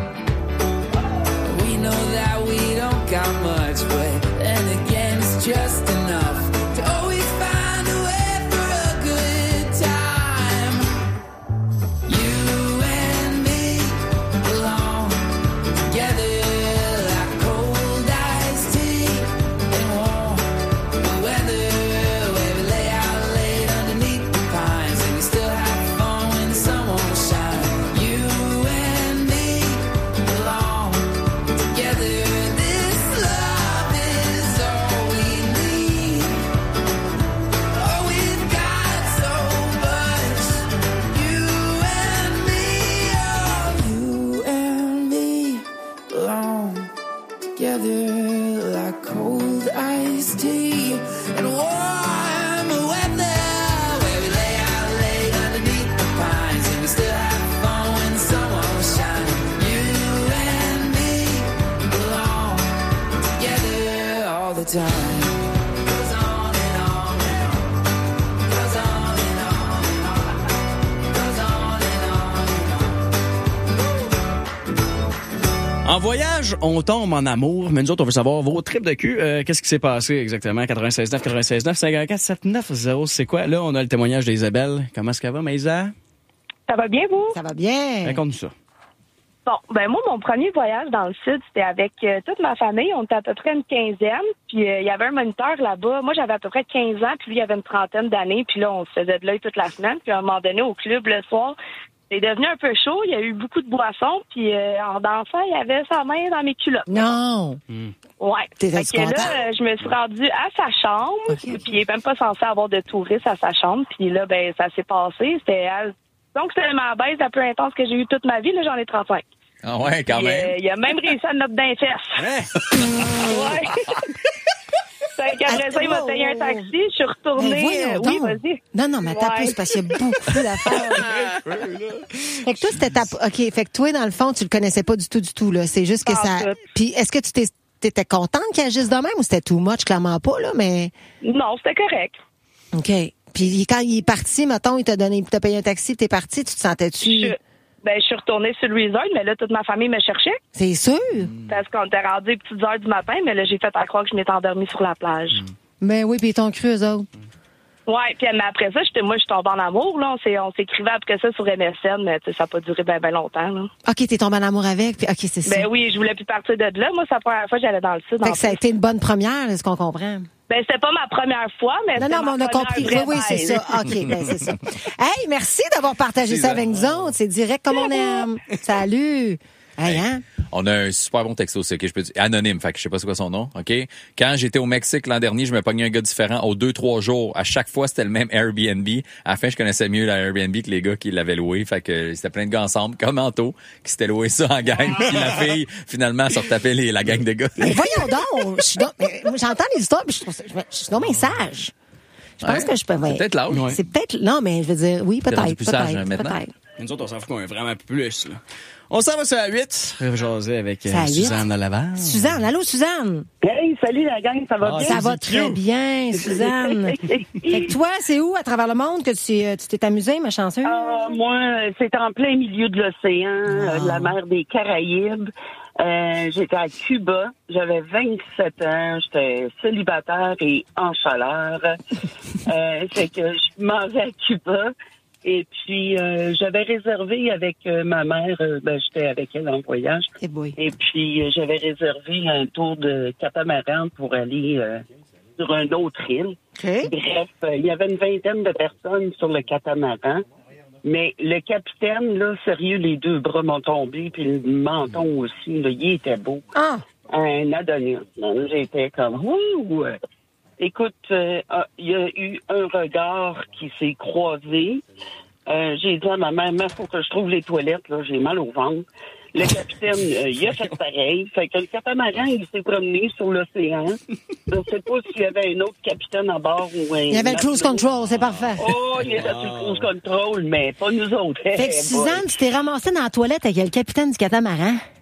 We know that we don't got much, but then again, it's just enough to always find a way for a good time. You and me belong together like cold iced tea and warm weather, where we lay out late underneath the pines and we still have fun when the sun won't shine. You and me belong together. This love is all we need. Oh, we've got so much. You and me, oh, you and me belong together like cold iced tea and warm weather, where we lay out late underneath the pines and we still have fun when the sun won't shine. You and me belong together all the time. Goes on and on and on. Goes on and on and on. Goes on and on and on. En voyage, on tombe en amour, mais nous autres, on veut savoir vos trips de cul. Euh, qu'est-ce qui s'est passé exactement? quatre-vingt-seize neuf, quatre-vingt-seize neuf, cinq un quatre, sept neuf zéro, c'est quoi? Là, on a le témoignage d'Isabelle. Comment est-ce qu'elle va, Maïsa? Ça va bien, vous? Ça va bien. Raconte-nous ça. Bon, ben moi, mon premier voyage dans le sud, c'était avec euh, toute ma famille. On était à peu près une quinzaine. Puis euh, il y avait un moniteur là-bas. Moi, j'avais à peu près quinze ans, puis lui, il avait une trentaine d'années. Puis là, on se faisait de l'œil toute la semaine. Puis à un moment donné, au club, le soir, c'est devenu un peu chaud. Il y a eu beaucoup de boissons. Puis euh, en dansant, il avait sa main dans mes culottes. Non. Ouais. T'étais Fait que là, content? euh, je me suis rendue à sa chambre. Puis il est même pas censé avoir de touristes à sa chambre. Puis là, ben ça s'est passé. C'était à- Donc, c'était ma baisse la plus intense que j'ai eue toute ma vie. Là, j'en ai trente-cinq. Ah ouais, quand Puis, même. euh, il a même réussi à me mettre d'un fesses. Ouais. Fait qu'après ça, il m'a payé un taxi. Je suis retournée. Ben, voyons euh, oui, donc. vas-y. Non, non, mais attends Ouais. plus, parce qu'il y a beaucoup d'affaires. Fait que toi, c'était ta... OK, fait que toi, dans le fond, tu le connaissais pas du tout, du tout, là. C'est juste que Pas ça... en tout. Puis est-ce que tu t'es... t'étais contente qu'il agisse de même ou c'était too much? Clairement pas, là, mais... Non, c'était correct. OK. Puis quand il est parti, mettons, il t'a donné, il t'a payé un taxi, t'es parti, tu te sentais-tu... Je, ben, je suis retournée sur le resort, mais là, toute ma famille me cherchait. C'est sûr. Parce qu'on était rendu les petites heures du matin, mais là, j'ai fait à croire que je m'étais endormie sur la plage. Ben oui, puis ils t'ont cru, eux autres. Ouais, puis mais après ça, j'étais, moi, je suis tombée en amour, là. On, s'est, on s'écrivait après ça sur M S N, mais tu sais, ça n'a pas duré ben, ben longtemps, là. OK, t'es tombé en amour avec, puis OK, c'est ça. Ben oui, je voulais plus partir de là. Moi, c'est la première fois que j'allais dans le sud. Fait en que ça a plus. été une bonne première, est-ce qu'on comprend? Ben, c'était pas ma première fois, mais Non, c'était non, mais ma on a première compris. Oui, vraie oui, c'est baise. ça. OK, ben c'est ça. Hey, merci d'avoir partagé ça avec nous autres. C'est direct comme on aime. Salut. Hey, hein? On a un super bon texto aussi, OK? Je peux dire, anonyme, fait que je sais pas c'est quoi son nom, OK? Quand j'étais au Mexique l'an dernier, je me pognais un gars différent aux deux, trois jours. À chaque fois, c'était le même Airbnb. À la fin, je connaissais mieux la Airbnb que les gars qui l'avaient loué. Fait que c'était plein de gars ensemble, comme Anto, qui s'était loué ça en gang. Puis la fille, finalement, elle se retapait les, la gang de gars. Mais voyons donc. Je suis donc- mais moi, j'entends les histoires, puis je trouve ça, je, je suis donc bien sage. Je pense Ouais. que je peux. ouais. C'est peut-être l'âge. Ouais. C'est peut-être. Non, mais je veux dire, oui, T'es rendu peut-être. plus sage, peut-être, maintenant? peut-être. Nous autres, on s'en fout qu'on est vraiment plus, là. On s'en va sur la huit. Je vais jaser avec euh, C'est à huit. Suzanne à Laval. Suzanne, allô, Suzanne. Hey, salut la gang, ça va Ah, bien? Ça va c'est très cute. bien, Suzanne. Fait que toi, c'est où à travers le monde que tu euh, tu t'es amusée, ma chanceuse? Ah, moi, c'est en plein milieu de l'océan, euh, de la mer des Caraïbes. Euh, j'étais à Cuba, j'avais vingt-sept ans, j'étais célibataire et en chaleur. euh, fait que je m'en vais à Cuba. Et puis, euh, j'avais réservé avec euh, ma mère, euh, ben, j'étais avec elle en voyage. Eh boy. Et puis, euh, j'avais réservé un tour de catamaran pour aller euh, sur une autre île. OK. Bref, euh, il y avait une vingtaine de personnes sur le catamaran. Mais le capitaine, là, sérieux, les deux bras m'ont tombé, puis le menton aussi, là, il était beau. Ah! Un Adonis. Donc, j'étais comme, ouh! Écoute, euh, ah, il y a eu un regard qui s'est croisé. Euh, j'ai dit à ma mère, il faut que je trouve les toilettes, là, j'ai mal au ventre. Le capitaine, euh, il a fait pareil. Fait que le catamaran, il s'est promené sur l'océan. Je ne sais pas s'il y avait un autre capitaine à bord ou un... Il y avait le cruise control, c'est parfait. Oh, il était sur le cruise control, mais pas nous autres. Fait que Eh, Suzanne, boy. tu t'es ramassée dans la toilette avec le capitaine du catamaran.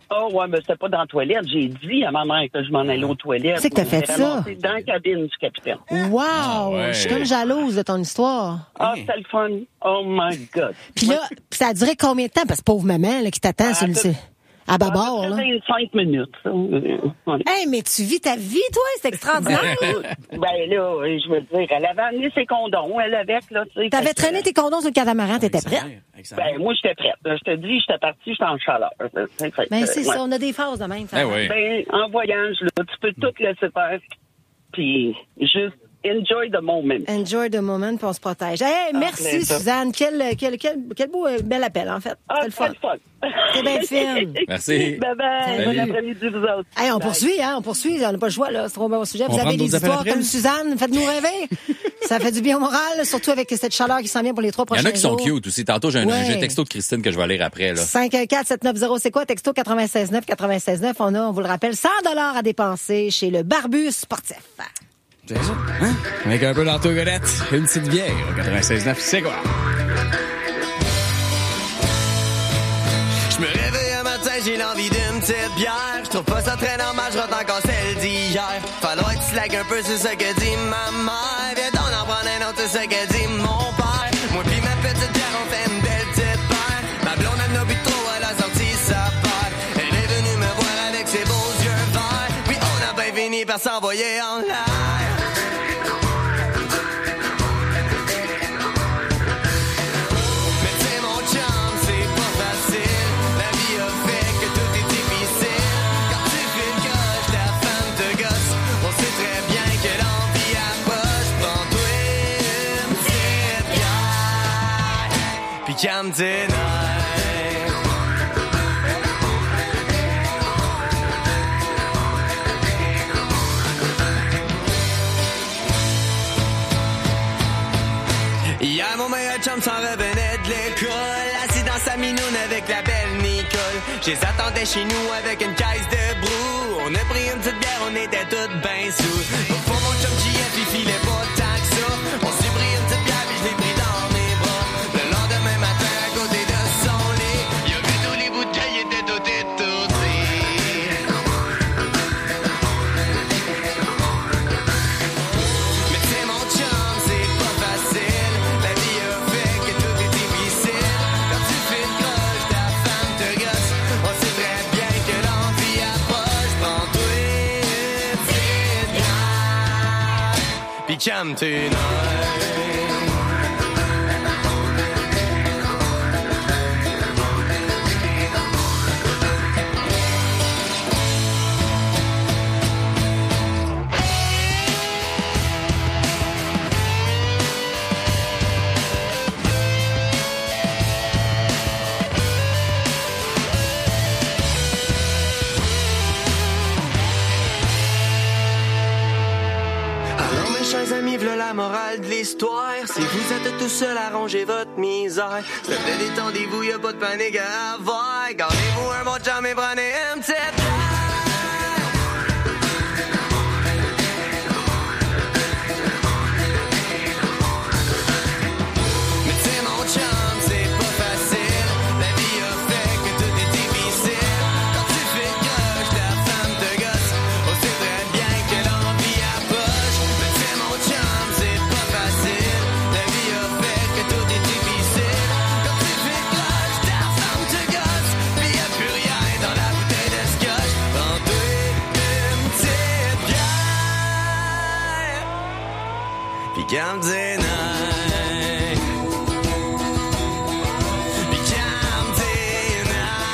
Oh, ouais, mais c'était pas dans la toilette. J'ai dit à ma mère que je m'en allais aux toilettes. C'est que t'as fait ça? C'est dans la cabine du capitaine. Wow! Ah ouais. Je suis comme jalouse de ton histoire. Ah, c'était le fun. Oh my God. Puis là, ça a duré combien de temps? Parce que pauvre maman là, qui t'attend Ah, sur le... tout- À bâbord, là. cinq minutes. ça. Ouais. Hey, mais tu vis ta vie, toi? C'est extraordinaire. Ben là, je veux dire, elle avait amené ses condoms, elle avec, là, tu sais. T'avais Fait que- traîné tes condoms sur le catamaran, t'étais prête? Ben, moi, j'étais prête. Je te dis, j'étais partie, j'étais en chaleur. Fait que, Ben, c'est ouais. ça, on a des phases de même. Ben oui. Ben, en voyage, là, tu peux tout laisser faire. Puis, juste enjoy the moment. Enjoy the moment, puis on se protège. Hey, Ah, merci, plein ça. Suzanne. Quel, quel, quel, quel beau, euh, bel appel, en fait. Ah, C'était le fun. fun. C'est bien fine. Merci. Bye bye. Salut. Bon après-midi, vous autres. Hey, on Bye. poursuit, hein, on poursuit. On n'a pas le choix, là. C'est trop bon sujet. On Vous va avez prendre des d'autres appels histoires après? comme Suzanne. Faites-nous rêver. Ça fait du bien au moral, surtout avec cette chaleur qui s'en vient pour les trois Il y prochains en a qui sont jours. cute aussi. Tantôt, j'ai un, Ouais. j'ai un texto de Christine que je vais lire après. Là. cinq un quatre sept neuf zéro, c'est quoi? Texto quatre-vingt-seize neuf quatre-vingt-seize neuf. On a, on vous le rappelle, cent dollars à dépenser chez le Barbu Sportif. C'est ça? Hein? Avec un peu d'entourette, une petite bière, quatre-vingt-seize neuf, c'est quoi? Je me réveille un matin, j'ai l'envie d'une petite bière. Je trouve pas ça très normal, je rentre encore celle d'hier. Falloir que tu slack un peu, c'est ce que dit ma mère. Viens donc en prendre un autre, c'est ce que dit mon père. Moi pis ma petite bière, on fait une belle petite paire. Ma blonde, elle n'a bu trop, elle a sorti sa part. Elle est venue me voir avec ses beaux yeux verts. Puis on a bien fini par s'envoyer en l'air. Calme tes nerfs. Hier, mon meilleur chum s'en revenait de l'école, assis dans sa minoune avec la belle Nicole. Je les attendais chez nous avec une caisse de brou. On a pris une petite bière, on était toutes ben sous. Pour mon chum J F, il filait pas tant que ça. On s'est pris une petite bière, puis je l'ai pris dans mes bras. Le lendemain matin, à côté de son lit, il a vu tous les bouteilles étaient toutes étourdées. Mais c'est mon chum, c'est pas facile. La vie a fait que tout est difficile. Quand tu fais une croche, ta femme te gosse. On sait très bien que l'envie approche. Prends-toi une petite bière, puis calme tes nerfs. Alors mes chers amis, v'là la morale de l'histoire. Si vous êtes tout seul à ranger votre misère, s'il vous plaît, détendez-vous, y'a pas de panique à avoir. Gardez-vous un bon chum et prenez une petite bière. Mais c'est mon chum, c'est pas facile. La vie a fait que tout est difficile. Quand tu fais le croche, ta femme te gosse. On sait très bien que l'envie approche. Mais c'est mon chum, c'est pas facile. La vie a fait que tout est difficile. Quand tu fais le croche, ta femme te gosse. Puis y'a plus rien dans la bouteille de scotch. Prends-toi une petite bière, puis calme tes nerfs. Puis calme tes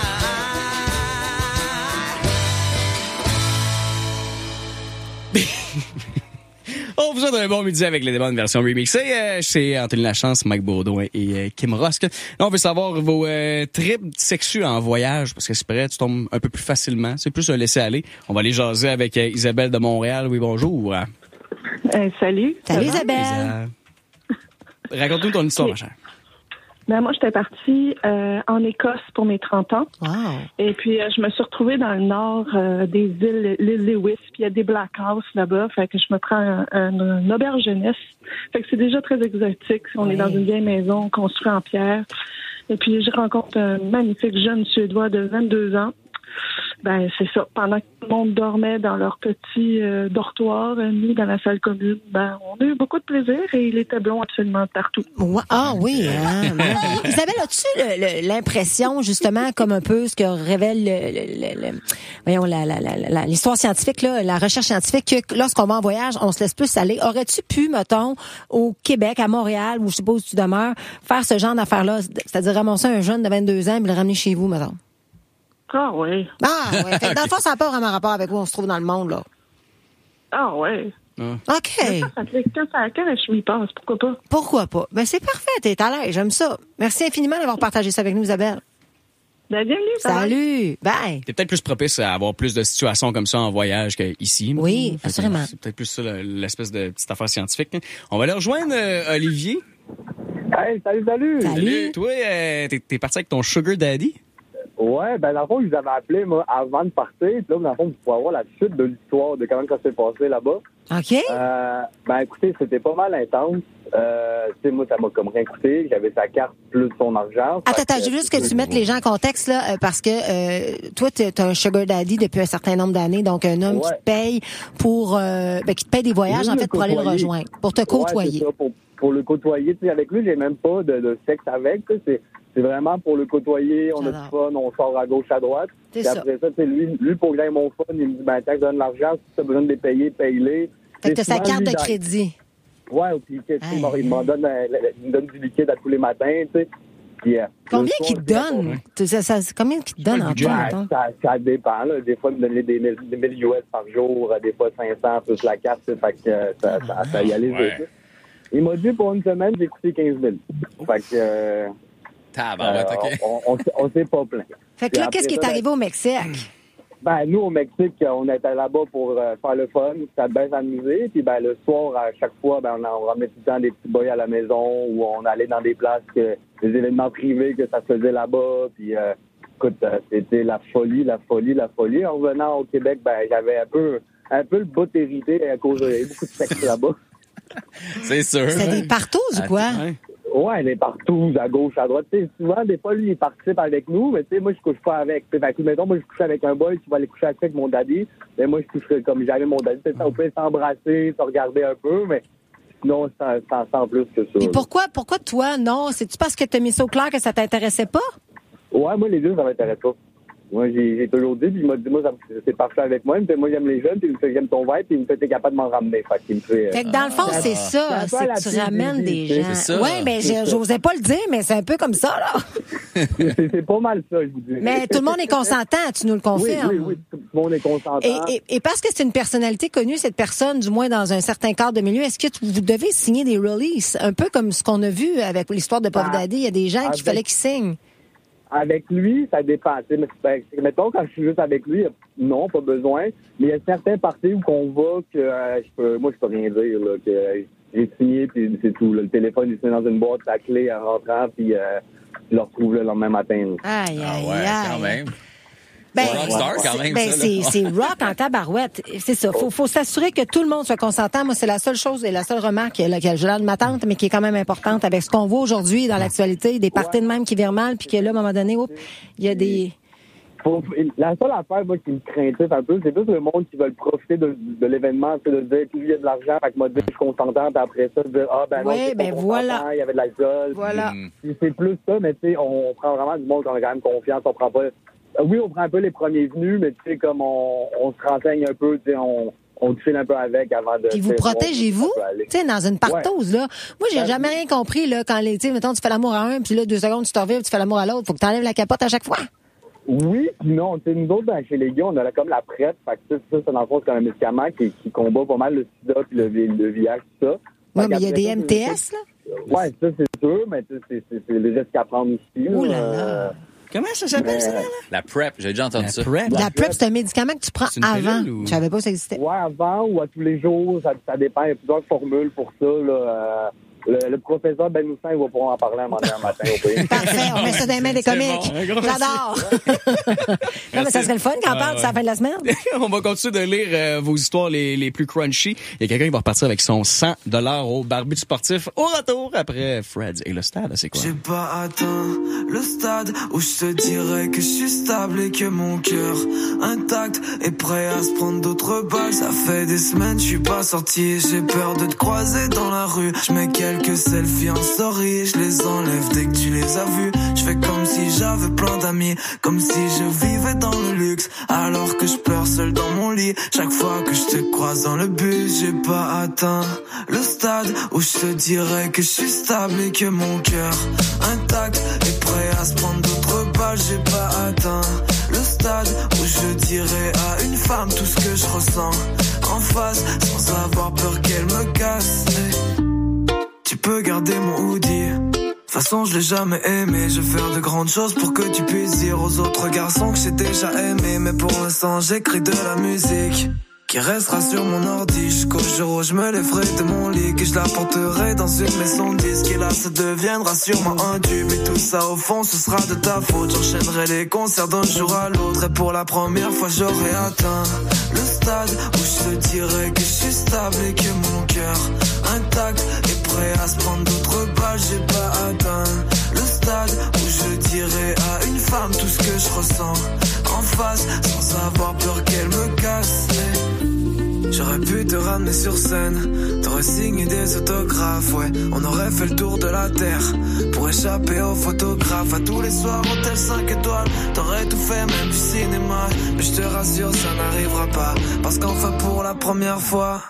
On vous souhaite un bon midi avec les demandes version remixée. Euh, c'est Anthony Lachance, Mike Baudouin et euh, Kim Rosk. Là, on veut savoir vos euh, trips sexuels en voyage, parce que c'est prêt, tu tombes un peu plus facilement. C'est plus un laisser-aller. On va aller jaser avec euh, Isabelle de Montréal. Oui, bonjour. Euh, salut. Salut, Ça va? Isabelle. Isa- Raconte-nous ton histoire, ma chère. Ben, moi, j'étais partie euh, en Écosse pour mes trente ans. Wow. Et puis, euh, je me suis retrouvée dans le nord euh, des îles, l'île Lewis. Puis, il y a des black houses là-bas. Fait que je me prends un, un, un auberge jeunesse. Fait que c'est déjà très exotique. On Oui. est dans une vieille maison construite en pierre. Et puis, je rencontre un magnifique jeune Suédois de vingt-deux ans. ben c'est ça. Pendant que tout le monde dormait dans leur petit euh, dortoir, nous, dans la salle commune, ben on a eu beaucoup de plaisir et il était blond absolument partout. Ouais, ah oui, hein? Isabelle, as-tu le, le, l'impression, justement, comme un peu ce que révèle le, le, le, le, voyons, la, la, la, la, l'histoire scientifique, là, la recherche scientifique, que lorsqu'on va en voyage, on se laisse plus aller. Aurais-tu pu, mettons, au Québec, à Montréal, ou je sais pas où tu demeures, faire ce genre d'affaires-là, c'est-à-dire ramasser un jeune de vingt-deux ans et le ramener chez vous, mettons? Ah oui. Ah oui. Fait que dans le fond, ça n'a pas vraiment rapport avec où on se trouve dans le monde, là. Ah oui. OK. Quand, quand, quand la chimie passe, pourquoi pas? Pourquoi pas? Ben c'est parfait, t'es à l'aise, j'aime ça. Merci infiniment d'avoir partagé ça avec nous, Isabelle. Ben, bienvenue. Salut. Bye. T'es peut-être plus propice à avoir plus de situations comme ça en voyage qu'ici. Oui, Fait que assurément. C'est peut-être plus ça, l'espèce de petite affaire scientifique. On va aller rejoindre euh, Olivier. Hey, salut, salut! Salut! Toi, euh, t'es, t'es parti avec ton sugar daddy? Ouais, ben dans le fond, je vous avais appelé, moi, avant de partir. Puis là, dans le fond, vous pouvez avoir la suite de l'histoire de comment ça s'est passé là-bas. OK. Euh, ben écoutez, c'était pas mal intense. Euh, tu sais, moi, ça m'a comme rien coûté. J'avais sa carte plus son argent. Attends, attends, je veux juste que tu mettes les gens en contexte, là, euh, parce que euh, toi, t'es t'as un sugar daddy depuis un certain nombre d'années, donc un homme Ouais. qui te paye pour, euh, ben, qui te paye des voyages, Juste en le fait, pour aller le côtoyer. rejoindre, pour te Ouais, côtoyer. c'est ça, pour, pour le côtoyer. Tu sais, avec lui, j'ai même pas de, de sexe avec. Tu sais, c'est, c'est vraiment pour le côtoyer. On a du fun, on sort à gauche, à droite. C'est Puis ça. après ça, tu sais, lui, lui, pour que j'aille mon fun, il me dit, ben, tiens, je donne l'argent. Si tu as besoin de les payer, paye-les. Fait que t'as C'est sa souvent carte lui de dans- crédit. Ouais, puis que, tu sais, il m'en- il m'en donne, euh, il me donne du liquide à tous les matins, tu sais. Puis, euh, Combien le soir, qu'il te je donne? Tu sais, Ça, ça, combien qu'il te donne en tout, Ouais, mettons? ça, ça dépend. Là. Des fois, il me donnait des mille des mille U S par jour, euh, des fois cinq cents plus la carte. tu sais, Fait que euh, ça, ça, ça y allait Ouais. vite. Il m'a dit pour une semaine, j'ai coûté quinze mille. Fait que. Euh, Tabarouette, euh, OK. on, on, s'est- on s'est pas plaint. Fait que Puis là, après qu'est-ce qui est ça, arrivé au Mexique? Ben, nous, au Mexique, on était là-bas pour euh, faire le fun, ça bien s'amuser. Puis, ben, le soir, à chaque fois, ben, on, on ramenait tout le temps des petits boys à la maison ou on allait dans des places, que, des événements privés que ça se faisait là-bas. Puis, euh, écoute, euh, c'était la folie, la folie, la folie. En revenant au Québec, ben, j'avais un peu, un peu le bout hérité à cause de beaucoup de sexe là-bas. C'est sûr. C'est des partous ou quoi? Ouais, des partout, à gauche, à droite. Tu sais, souvent, des fois, lui, il participe avec nous, mais tu sais, moi, je couche pas avec. Fait que, mettons, moi, je couche avec un boy, tu vas aller coucher avec mon daddy. Mais moi, je coucherais comme j'avais mon daddy. Tu sais, on peut s'embrasser, se regarder un peu, mais sinon, sans, sans, sans plus que ça. Et là. pourquoi, pourquoi toi, non? C'est-tu parce que t'as mis ça au clair que ça t'intéressait pas? Ouais, moi, les deux, ça m'intéresse pas. Moi, j'ai, j'ai toujours dit, puis il m'a dit, moi, ça, me- c'est parfait avec moi. Il me fait, moi, j'aime les jeunes, puis il me fait, j'aime ton vibe, puis il me fait, t'es capable de m'en ramener. Fait qu'il me fait. Fait que dans le fond, c'est ça, un peu c'est à la que tu P D D, ramènes des tu sais. gens. C'est ça. Ouais, ben, C'est je- ça. j'osais pas le dire, mais c'est un peu comme ça, là. c'est, c'est pas mal ça, je vous dis. Mais tout le monde est consentant, tu nous le confirmes. Oui, oui, oui, tout le monde est consentant. Et, et, et parce que c'est une personnalité connue, cette personne, du moins dans un certain cadre de milieu, est-ce que tu- vous devez signer des releases? Un peu comme ce qu'on a vu avec l'histoire de Puff Ah, Daddy, il y a des gens avec- qu'il fallait qu'ils signent. Avec lui, ça dépend. Tu sais, mais, ben, mettons, quand je suis juste avec lui, non, pas besoin. Mais il y a certains parties où qu'on va que euh, je peux, moi, je peux rien dire. Là, que euh, j'ai signé, puis c'est tout. Là. Le téléphone, il se met dans une boîte, la clé en rentrant, puis euh, je le retrouve le lendemain matin. Là. Aïe, aïe, Ouais, aïe. quand même. Ben, Rockstar, quand c'est- même, ben, ça, là. c'est, c'est rock en tabarouette. C'est ça. Faut, faut s'assurer que tout le monde soit consentant. Moi, c'est la seule chose et la seule remarque là, que j'ai là de ma tante, mais qui est quand même importante avec ce qu'on voit aujourd'hui dans l'actualité, des parties de même qui virent mal, puis que là, à un moment donné, oups, il y a des... Faut- la seule affaire, moi, qui me craintif un peu, c'est plus le monde qui veut profiter de, de l'événement, tu sais, de dire qu'il y a de l'argent, fait que moi, dire, je suis consentant, puis après ça, de dire, ah, ben non, Oui, c'est pas ben consentant, voilà. il y avait de l'alcool. Voilà. Puis c'est plus ça, mais tu sais, on prend vraiment du monde qu'on a quand même confiance, on prend pas... Euh, Oui, on prend un peu les premiers venus, mais tu sais, comme on, on se renseigne un peu, tu sais, on, on te file un peu avec avant de... Puis vous tu sais, protégez-vous, on peut aller. tu sais, dans une partose, là. Moi, j'ai Ben, jamais rien compris, là, quand les, tu sais, mettons, tu fais l'amour à un, puis là, deux secondes, tu te revives, tu fais l'amour à l'autre. Faut que tu enlèves la capote à chaque fois. Oui, puis non. Tu sais, nous autres, ben, chez les gars, on a là comme la PrEP. Fait que ça, ça, c'est dans le fond, c'est un médicament qui, qui combat pas mal le sida puis le, le V I H, tout ça. Oui, Fait mais il y a qu'après des ça, M T S, là. Ouais, ça, c'est sûr, mais tu sais, c'est, c'est, c'est les risques à prendre aussi. Ouh là Euh, là. Comment ça s'appelle, mais- ça, là? La PrEP, j'ai déjà entendu ça. PrEP? La PrEP, c'est un médicament que tu prends C'est une avant. pilule ou- Je savais pas que ça existait. Ouais, avant ou à tous les jours, ça, ça dépend. Il y a plusieurs formules pour ça. Là. Euh, le, le professeur Benoussin, il va pouvoir en parler un matin, un matin au pays. Parfait, on met ça dans les mains des C'est comiques. bon, un gros J'adore. Non, mais ça serait le fun qu'on en parle Ah, à la fin de la semaine. On va continuer de lire euh, vos histoires les, les plus crunchy. Il y a quelqu'un qui va repartir avec son cent dollars au Barbie du sportif au retour après Fred. Et le stade, c'est quoi? J'ai pas atteint le stade où je te dirais que je suis stable et que mon cœur intact est prêt à se prendre d'autres balles. Ça fait des semaines je suis pas sorti, j'ai peur de te croiser dans la rue. Je mets quelques selfies en story, je les enlève dès que tu les as vus. Je fais comme si j'avais plein d'amis, comme si je vivais dans le luxe, alors que je pleure seul dans mon lit. Chaque fois que je te croise dans le bus, j'ai pas atteint le stade où je te dirais que je suis stable et que mon cœur intact est prêt à se prendre d'autres balles. J'ai pas atteint le stade où je dirais à une femme tout ce que je ressens en face, sans avoir peur qu'elle me casse. Hey, tu peux garder mon hoodie. De toute façon je l'ai jamais aimé. Je vais faire de grandes choses pour que tu puisses dire aux autres garçons que j'ai déjà aimé. Mais pour l'instant j'écris de la musique qui restera sur mon ordi jusqu'au jour où je me lèverai de mon lit, que je la porterai dans une maison de disques. Et là ça deviendra sûrement un tube. Et tout ça au fond ce sera de ta faute. J'enchaînerai les concerts d'un jour à l'autre. Et pour la première fois j'aurai atteint le stade où je te dirais que je suis stable et que mon cœur intact est prêt à se prendre d'autres balles. J'ai pas atteint le stade où je dirais à une femme tout ce que je ressens en face, sans avoir peur qu'elle me casse. J'aurais pu te ramener sur scène, t'aurais signé des autographes, ouais. On aurait fait le tour de la terre pour échapper aux photographes. À tous les soirs, hôtel cinq étoiles, t'aurais tout fait, même du cinéma. Mais je te rassure, ça n'arrivera pas, parce qu'enfin pour la première fois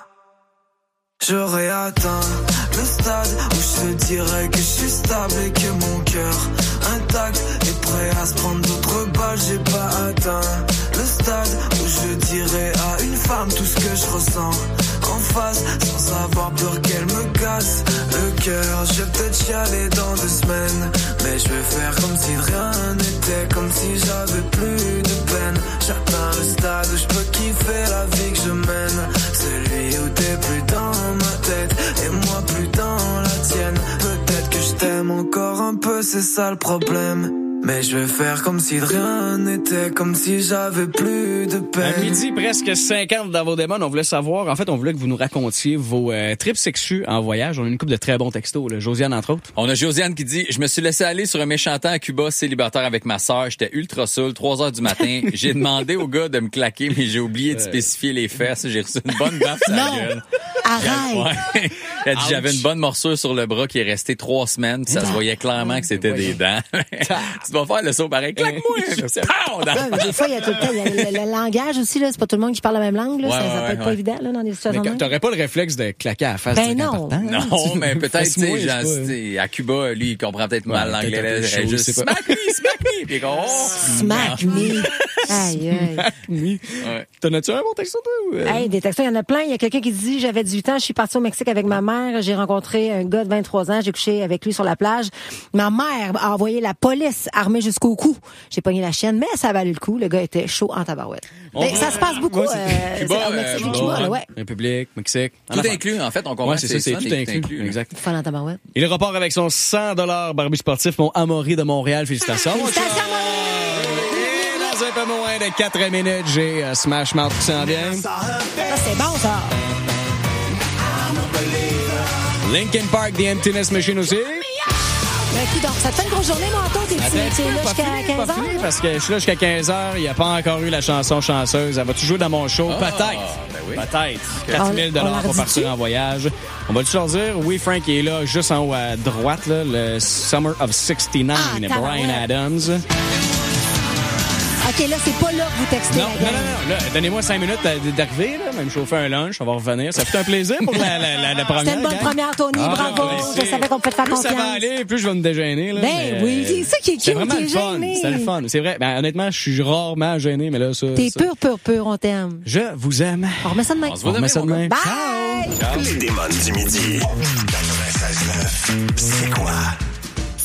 j'aurais atteint le stade où je te dirais que je suis stable et que mon cœur intact est prêt à se prendre d'autres balles. J'ai pas atteint le stade où je dirais à une femme tout ce que je ressens en face, sans avoir peur qu'elle me casse le cœur. Je vais peut-être chialer dans deux semaines, mais je vais faire comme si rien n'était, comme si j'avais plus de peine. J'atteins le stade où je peux kiffer la vie que je mène, celui où t'es plus dans ma tête et moi plus dans la tienne. Peut-être que je t'aime encore un peu, c'est ça le problème, mais je vais faire comme si de rien n'était, comme si j'avais plus de peine. À midi, presque cinquante dans vos démons, on voulait savoir, en fait, on voulait que vous nous racontiez vos euh, trips sexus en voyage. On a une couple de très bons textos, là. Josiane, entre autres. On a Josiane qui dit « Je me suis laissé aller sur un méchant temps à Cuba, célibataire avec ma sœur. J'étais ultra saoul, trois heures du matin. J'ai demandé au gars de me claquer, mais j'ai oublié de spécifier les fesses. J'ai reçu une bonne baffe sur la gueule. » Arrête! Ouais. Elle dit, j'avais une bonne morsure sur le bras qui est restée trois semaines, puis ça se voyait clairement que c'était des dents. Tu vas faire le saut pareil, claque-moi! Pow! Dans- Ouais, mais des fois, il y a tout le temps, il y a le, le langage aussi, là. C'est pas tout le monde qui parle la même langue, là. Ouais, ça, ça ouais, peut être ouais. pas évident, là, dans des situations. Mais de même. t'aurais pas le réflexe de claquer à la face. Ben de non. quelqu'un important. Non, mais peut-être, tu sais, Fesse-moi, genre, je sais pas. tu sais, à Cuba, lui, il comprend peut-être Ouais, mal peut-être l'anglais. un peu Elle chaud, juste je sais pas. smack me, smack me! Puis qu'on, oh! Smack me. Aïe, aïe. Oui. Ouais. T'en as-tu un bon texto, toi? Ou... euh? Hey, des textos, il y en a plein. Il y a quelqu'un qui dit, j'avais dix-huit ans, je suis partie au Mexique avec ma mère, j'ai rencontré un gars de vingt-trois ans, j'ai couché avec lui sur la plage. Ma mère a envoyé la police armée jusqu'au cou. J'ai pogné la chienne, mais ça a valu le coup. Le gars était chaud en tabarouette. On Ben, va- ça se passe beaucoup, Ouais, c'est- euh, Cuba, c'est- au euh, Mexique et Cuba, Cuba, là, ouais. ouais. République, Mexique. Tout En affaire. inclus, en fait, on comprend Ouais, que c'est c'est ça, c'est fun tout et inclus. là. Exact. Fun en tabarouette. Il repart avec son cent dollars Barbie sportif, mon Amaury de Montréal. Félicitations. Félicitations, Et dans un peu moins de quatre minutes, j'ai euh, Smash Mouth qui s'en vient. Ça, c'est bon, ça. Linkin Park, The Emptiness Machine aussi. Ben, écoute, donc, ça te fait une grosse journée, Manteau. T'es Attends, t'es là pas jusqu'à fini, quinze pas fini, heures. parce que je suis là jusqu'à quinze heures. Il n'y a pas encore eu la chanson chanceuse. Elle va-tu jouer dans mon show? Ah, Peut-être. ben oui. Peut-être. quatre mille On- on dollars leur pour dit-tu? partir en voyage. On va-tu leur dire? Oui, Frank est là, juste en haut à droite, là, le Summer of soixante-neuf, Ah, Brian tabarouette. Adams. OK, là, c'est pas là que vous textez Non, la non, gang. non, non. Là, donnez-moi cinq minutes d'arriver, là. Même chauffer un lunch, on va revenir. Ça fait un plaisir pour la, la, la, la première. C'était une bonne gang. première, Tony. Ah, Bravo. ben, Je c'est- savais qu'on pouvait te faire Plus confiance. ça va aller, plus je vais me déjeuner. Là, Ben mais- oui, c'est ça qui est C'est cute, vraiment t'es le fun. gêné. C'est le fun. C'est vrai. Ben, honnêtement, je suis rarement gêné, mais là, ça. T'es ça- pur, pur, pur, on t'aime. Je vous aime. On remet ça demain. On se voit On remet demain, ça mon demain. gars. Bye! Les démons du midi. quatre-vingt-seize neuf, c'est quoi?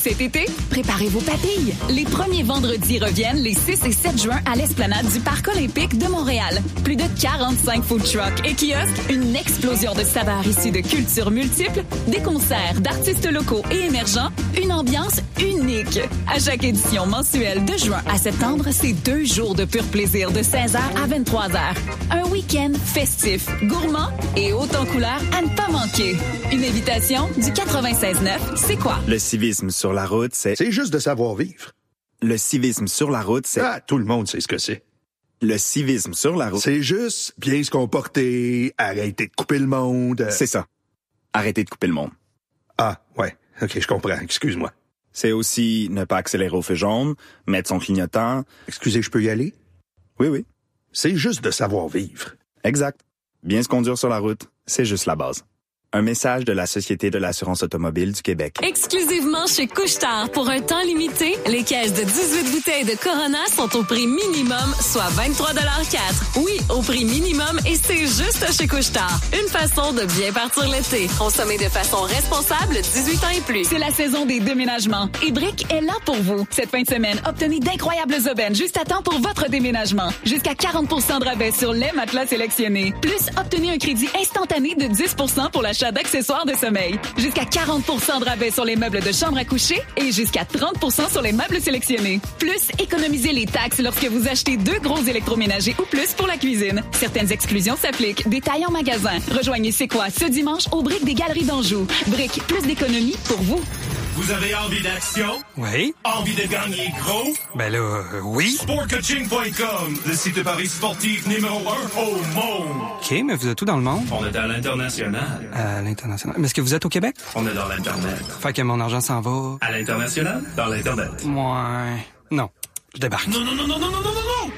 Cet été, préparez vos papilles. Les premiers vendredis reviennent les six et sept juin à l'esplanade du Parc olympique de Montréal. Plus de quarante-cinq food trucks et kiosques, une explosion de saveurs issues de cultures multiples, des concerts d'artistes locaux et émergents, une ambiance unique. À chaque édition mensuelle de juin à septembre, c'est deux jours de pur plaisir de seize heures à vingt-trois heures. Un week-end festif, gourmand et haut en couleur à ne pas manquer. Une invitation du quatre-vingt-seize neuf, c'est quoi? Le civisme sur la route, c'est... C'est juste de savoir vivre. Le civisme sur la route, c'est... Ah, tout le monde sait ce que c'est. Le civisme sur la route... C'est juste bien se comporter, arrêter de couper le monde. C'est ça. Arrêter de couper le monde. Ah, ouais. OK, je comprends. Excuse-moi. C'est aussi ne pas accélérer au feu jaune, mettre son clignotant... Excusez, je peux y aller? Oui, oui. C'est juste de savoir vivre. Exact. Bien se conduire sur la route, c'est juste la base. Un message de la Société de l'assurance automobile du Québec. Exclusivement chez Couche-Tard, pour un temps limité, les caisses de dix-huit bouteilles de Corona sont au prix minimum, soit vingt-trois dollars quatre. Oui, au prix minimum, et c'est juste chez Couche-Tard. Une façon de bien partir l'été. Consommer de façon responsable, dix-huit ans et plus. C'est la saison des déménagements. Et Brick est là pour vous. Cette fin de semaine, obtenez d'incroyables aubaines juste à temps pour votre déménagement. Jusqu'à quarante pour cent de rabais sur les matelas sélectionnés. Plus, obtenez un crédit instantané de dix pour cent pour l'achat d'accessoires de sommeil. Jusqu'à quarante pour cent de rabais sur les meubles de chambre à coucher et jusqu'à trente pour cent sur les meubles sélectionnés. Plus, économisez les taxes lorsque vous achetez deux gros électroménagers ou plus pour la cuisine. Certaines exclusions s'appliquent. Détails en magasin. Rejoignez C'est quoi ce dimanche au Brick des Galeries d'Anjou. Brick, plus d'économie pour vous. Vous avez envie d'action? Oui. Envie de gagner gros? Ben là, euh, oui. sport coaching point com, le site de paris sportif numéro un au monde. OK, mais vous êtes où dans le monde? On est à l'international. À l'international. Mais est-ce que vous êtes au Québec? On est dans l'Internet. Fait que mon argent s'en va... À l'international? Dans l'Internet. Ouais. Non. Je débarque. Non, non, non, non, non, non, non, non, non!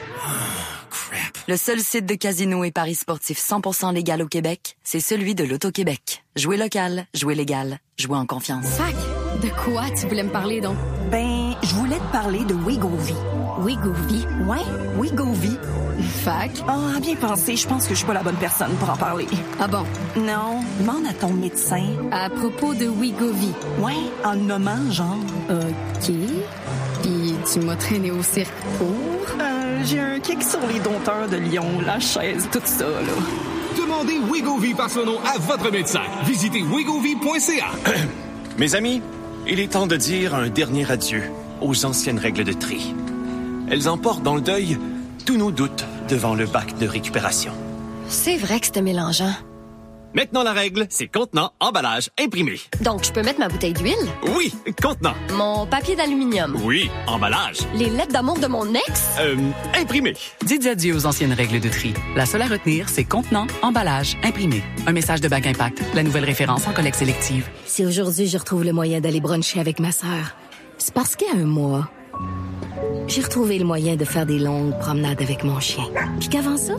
Le seul site de casino et paris sportifs cent pour cent légal au Québec, c'est celui de l'Auto-Québec. Jouez local, jouez légal, jouez en confiance. Fac, de quoi tu voulais me parler donc? Ben, je voulais te parler de Wegovy. Wegovy? Ouais, Wegovy. Fac? Ah, à bien penser, je pense que je suis pas la bonne personne pour en parler. Ah bon? Non, demande à ton médecin. À propos de Wegovy? Ouais, en le nommant, genre. OK. Puis tu m'as traîné au cirque pour? Euh, j'ai un kick sur les dompteurs de lion, la chaise, tout ça, là. Demandez Wegovy par son nom à votre médecin. Visitez wegovy point c a. Mes amis, il est temps de dire un dernier adieu aux anciennes règles de tri. Elles emportent dans le deuil tous nos doutes devant le bac de récupération. C'est vrai que c'était mélangeant. Maintenant, la règle, c'est contenant, emballage, imprimé. Donc, je peux mettre ma bouteille d'huile? Oui, contenant. Mon papier d'aluminium? Oui, emballage. Les lettres d'amour de mon ex? Euh, imprimé. Dites adieu aux anciennes règles de tri. La seule à retenir, c'est contenant, emballage, imprimé. Un message de Bac Impact, la nouvelle référence en collecte sélective. Si aujourd'hui je retrouve le moyen d'aller bruncher avec ma sœur, c'est parce qu'il y a un mois, j'ai retrouvé le moyen de faire des longues promenades avec mon chien. Puis qu'avant ça,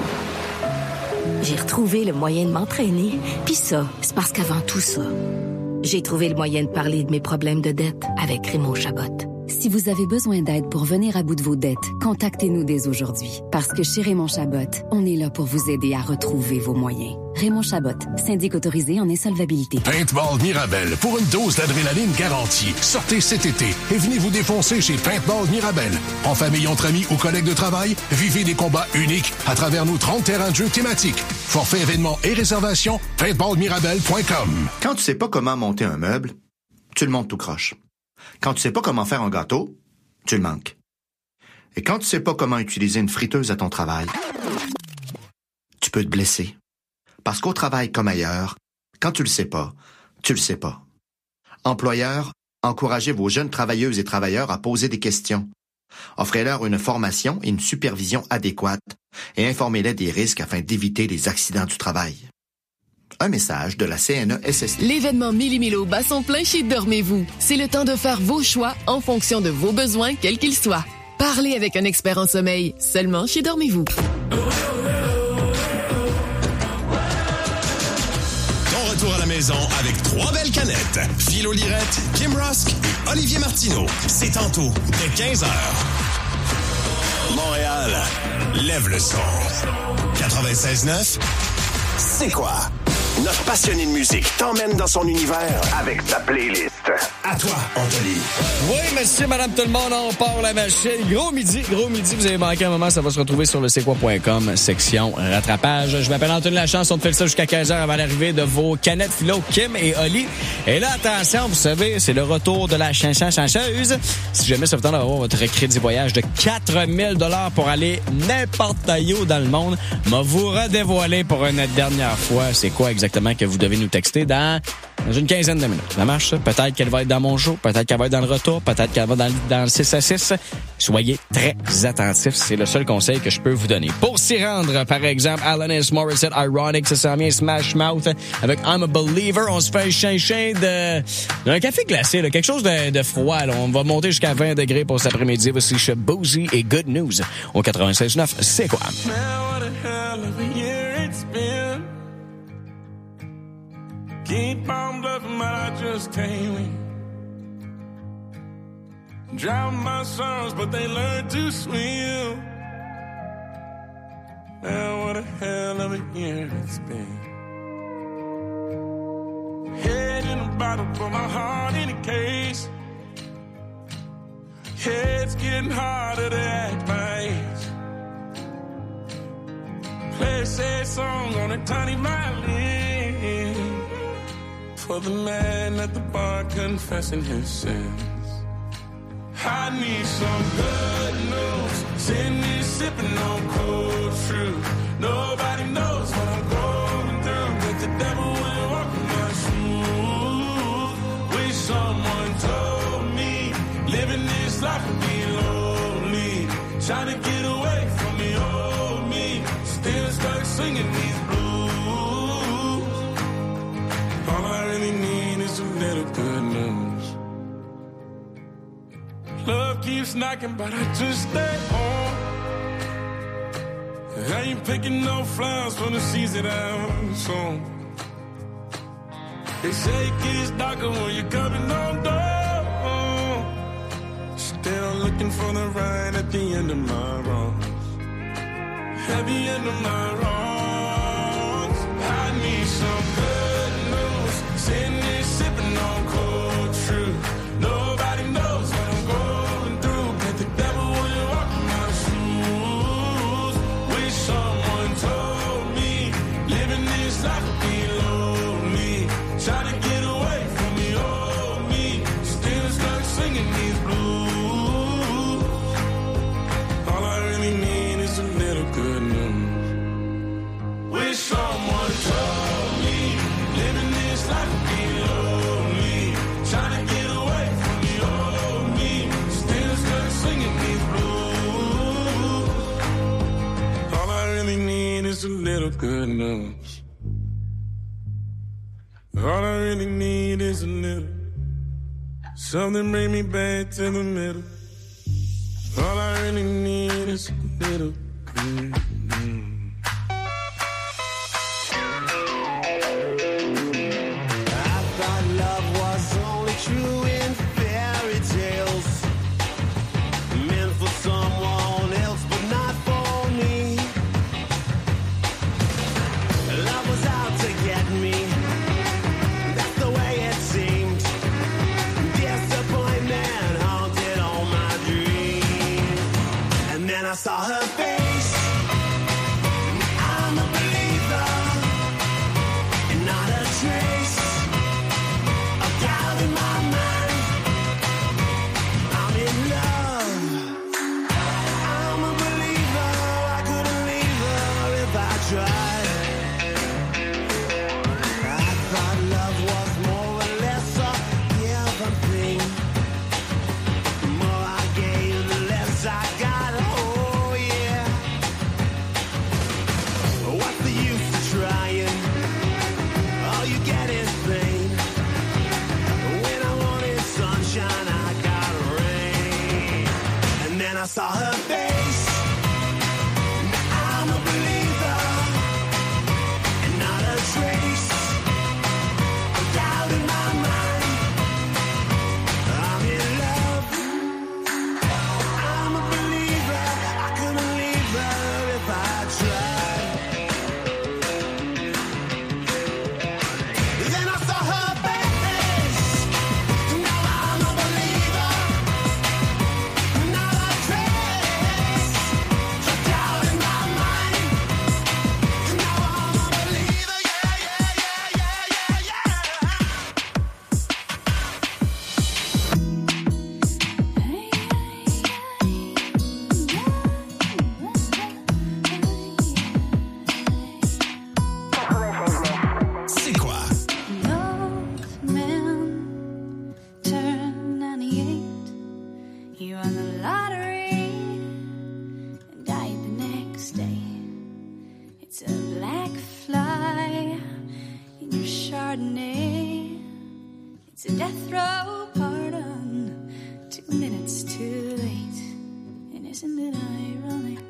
j'ai retrouvé le moyen de m'entraîner. Puis ça, c'est parce qu'avant tout ça, j'ai trouvé le moyen de parler de mes problèmes de dette avec Raymond Chabot. Si vous avez besoin d'aide pour venir à bout de vos dettes, contactez-nous dès aujourd'hui. Parce que chez Raymond Chabot, on est là pour vous aider à retrouver vos moyens. Raymond Chabot, syndic autorisé en insolvabilité. Paintball Mirabel, pour une dose d'adrénaline garantie. Sortez cet été et venez vous défoncer chez Paintball Mirabel. En famille, entre amis ou collègues de travail, vivez des combats uniques à travers nos trente terrains de jeux thématiques. Forfait événements et réservations, paintball mirabel point com. Quand tu sais pas comment monter un meuble, tu le montes tout croche. Quand tu sais pas comment faire un gâteau, tu le manques. Et quand tu sais pas comment utiliser une friteuse à ton travail, tu peux te blesser. Parce qu'au travail comme ailleurs, quand tu le sais pas, tu le sais pas. Employeurs, encouragez vos jeunes travailleuses et travailleurs à poser des questions. Offrez-leur une formation et une supervision adéquate et informez-les des risques afin d'éviter les accidents du travail. Un message de la C N E S S T. L'événement Millimilo bat son plein chez Dormez-vous. C'est le temps de faire vos choix en fonction de vos besoins, quels qu'ils soient. Parlez avec un expert en sommeil, seulement chez Dormez-vous. Ton retour à la maison avec trois belles canettes. Philo Lirette, Kim Rusk et Olivier Martineau. C'est tantôt, dès quinze heures. Montréal, lève le son. quatre-vingt-seize neuf, c'est quoi? Notre passionné de musique t'emmène dans son univers avec sa playlist. Boost. À toi, Anthony. Oui, monsieur, madame, tout le monde, on part la machine. Gros midi, gros midi, vous avez manqué un moment, ça va se retrouver sur le c'est quoi point com, section rattrapage. Je m'appelle Anthony Lachance, on te fait ça jusqu'à quinze heures avant l'arrivée de vos canettes philo, Kim et Oli. Et là, attention, vous savez, c'est le retour de la chanson chanceuse. Si jamais ça vous tente d'avoir votre crédit voyage de quatre mille dollars pour aller n'importe où dans le monde, m'a vous redévoiler pour une dernière fois c'est quoi exactement que vous devez nous texter dans, dans une quinzaine de minutes. Ça marche, ça? Peut-être qu'elle va être dans mon show, peut-être qu'elle va être dans le retour, peut-être qu'elle va dans, dans le six à six. Soyez très attentifs, c'est le seul conseil que je peux vous donner. Pour s'y rendre, par exemple, Alanis Morissette, Ironic, ça s'en vient, Smash Mouth, avec I'm a Believer, on se fait un chien de d'un café glacé, là, quelque chose de, de froid. Là. On va monter jusqu'à vingt degrés pour cet après-midi. Voici chez Boozy et Good News au quatre-vingt-seize neuf. C'est quoi? Keep on bluffing, but I just can't win. Drown my sons, but they learn to swim. Man, what a hell of a year it's been. Head in a bottle, put my heart in a case. Yeah, it's getting harder to act my age. Play a sad song on a tiny violin for the man at the bar confessing his sins. I need some good news. Send me sipping on cold fruit. Nobody knows what I'm going through, but the devil will walk in my shoes. Wish someone told me living this life would be lonely. Trying to get away from the old me. Still stuck singing these blues. All I really need is a little good news. Love keeps knocking, but I just stay home. I ain't picking no flowers from the seeds that I'm sown. They say it gets darker when you're coming on down. Still looking for the right at the end of my wrongs. At the end of my wrongs, I need some good news. Sitting there sipping on cold truth. Nobody knows what I'm going through, but the devil will walk in my shoes. Wish someone told me living this life would be lonely. Trying to get away from the old me. Still stuck singing these blues. All I really need is a little good news. Wish someone told me living this life would be lonely. Trying to get away from the old me. Still stuck singing these blues. All I really need is a little good news. All I really need is a little. Something bring me back to the middle. All I really need is a little good news. True in fairy tales, meant for someone else, but not for me. Love was out to get me. That's the way it seemed. Disappointment haunted all my dreams. And then I saw her face. Chardonnay. It's a death row pardon. Two minutes too late. And isn't it ironic?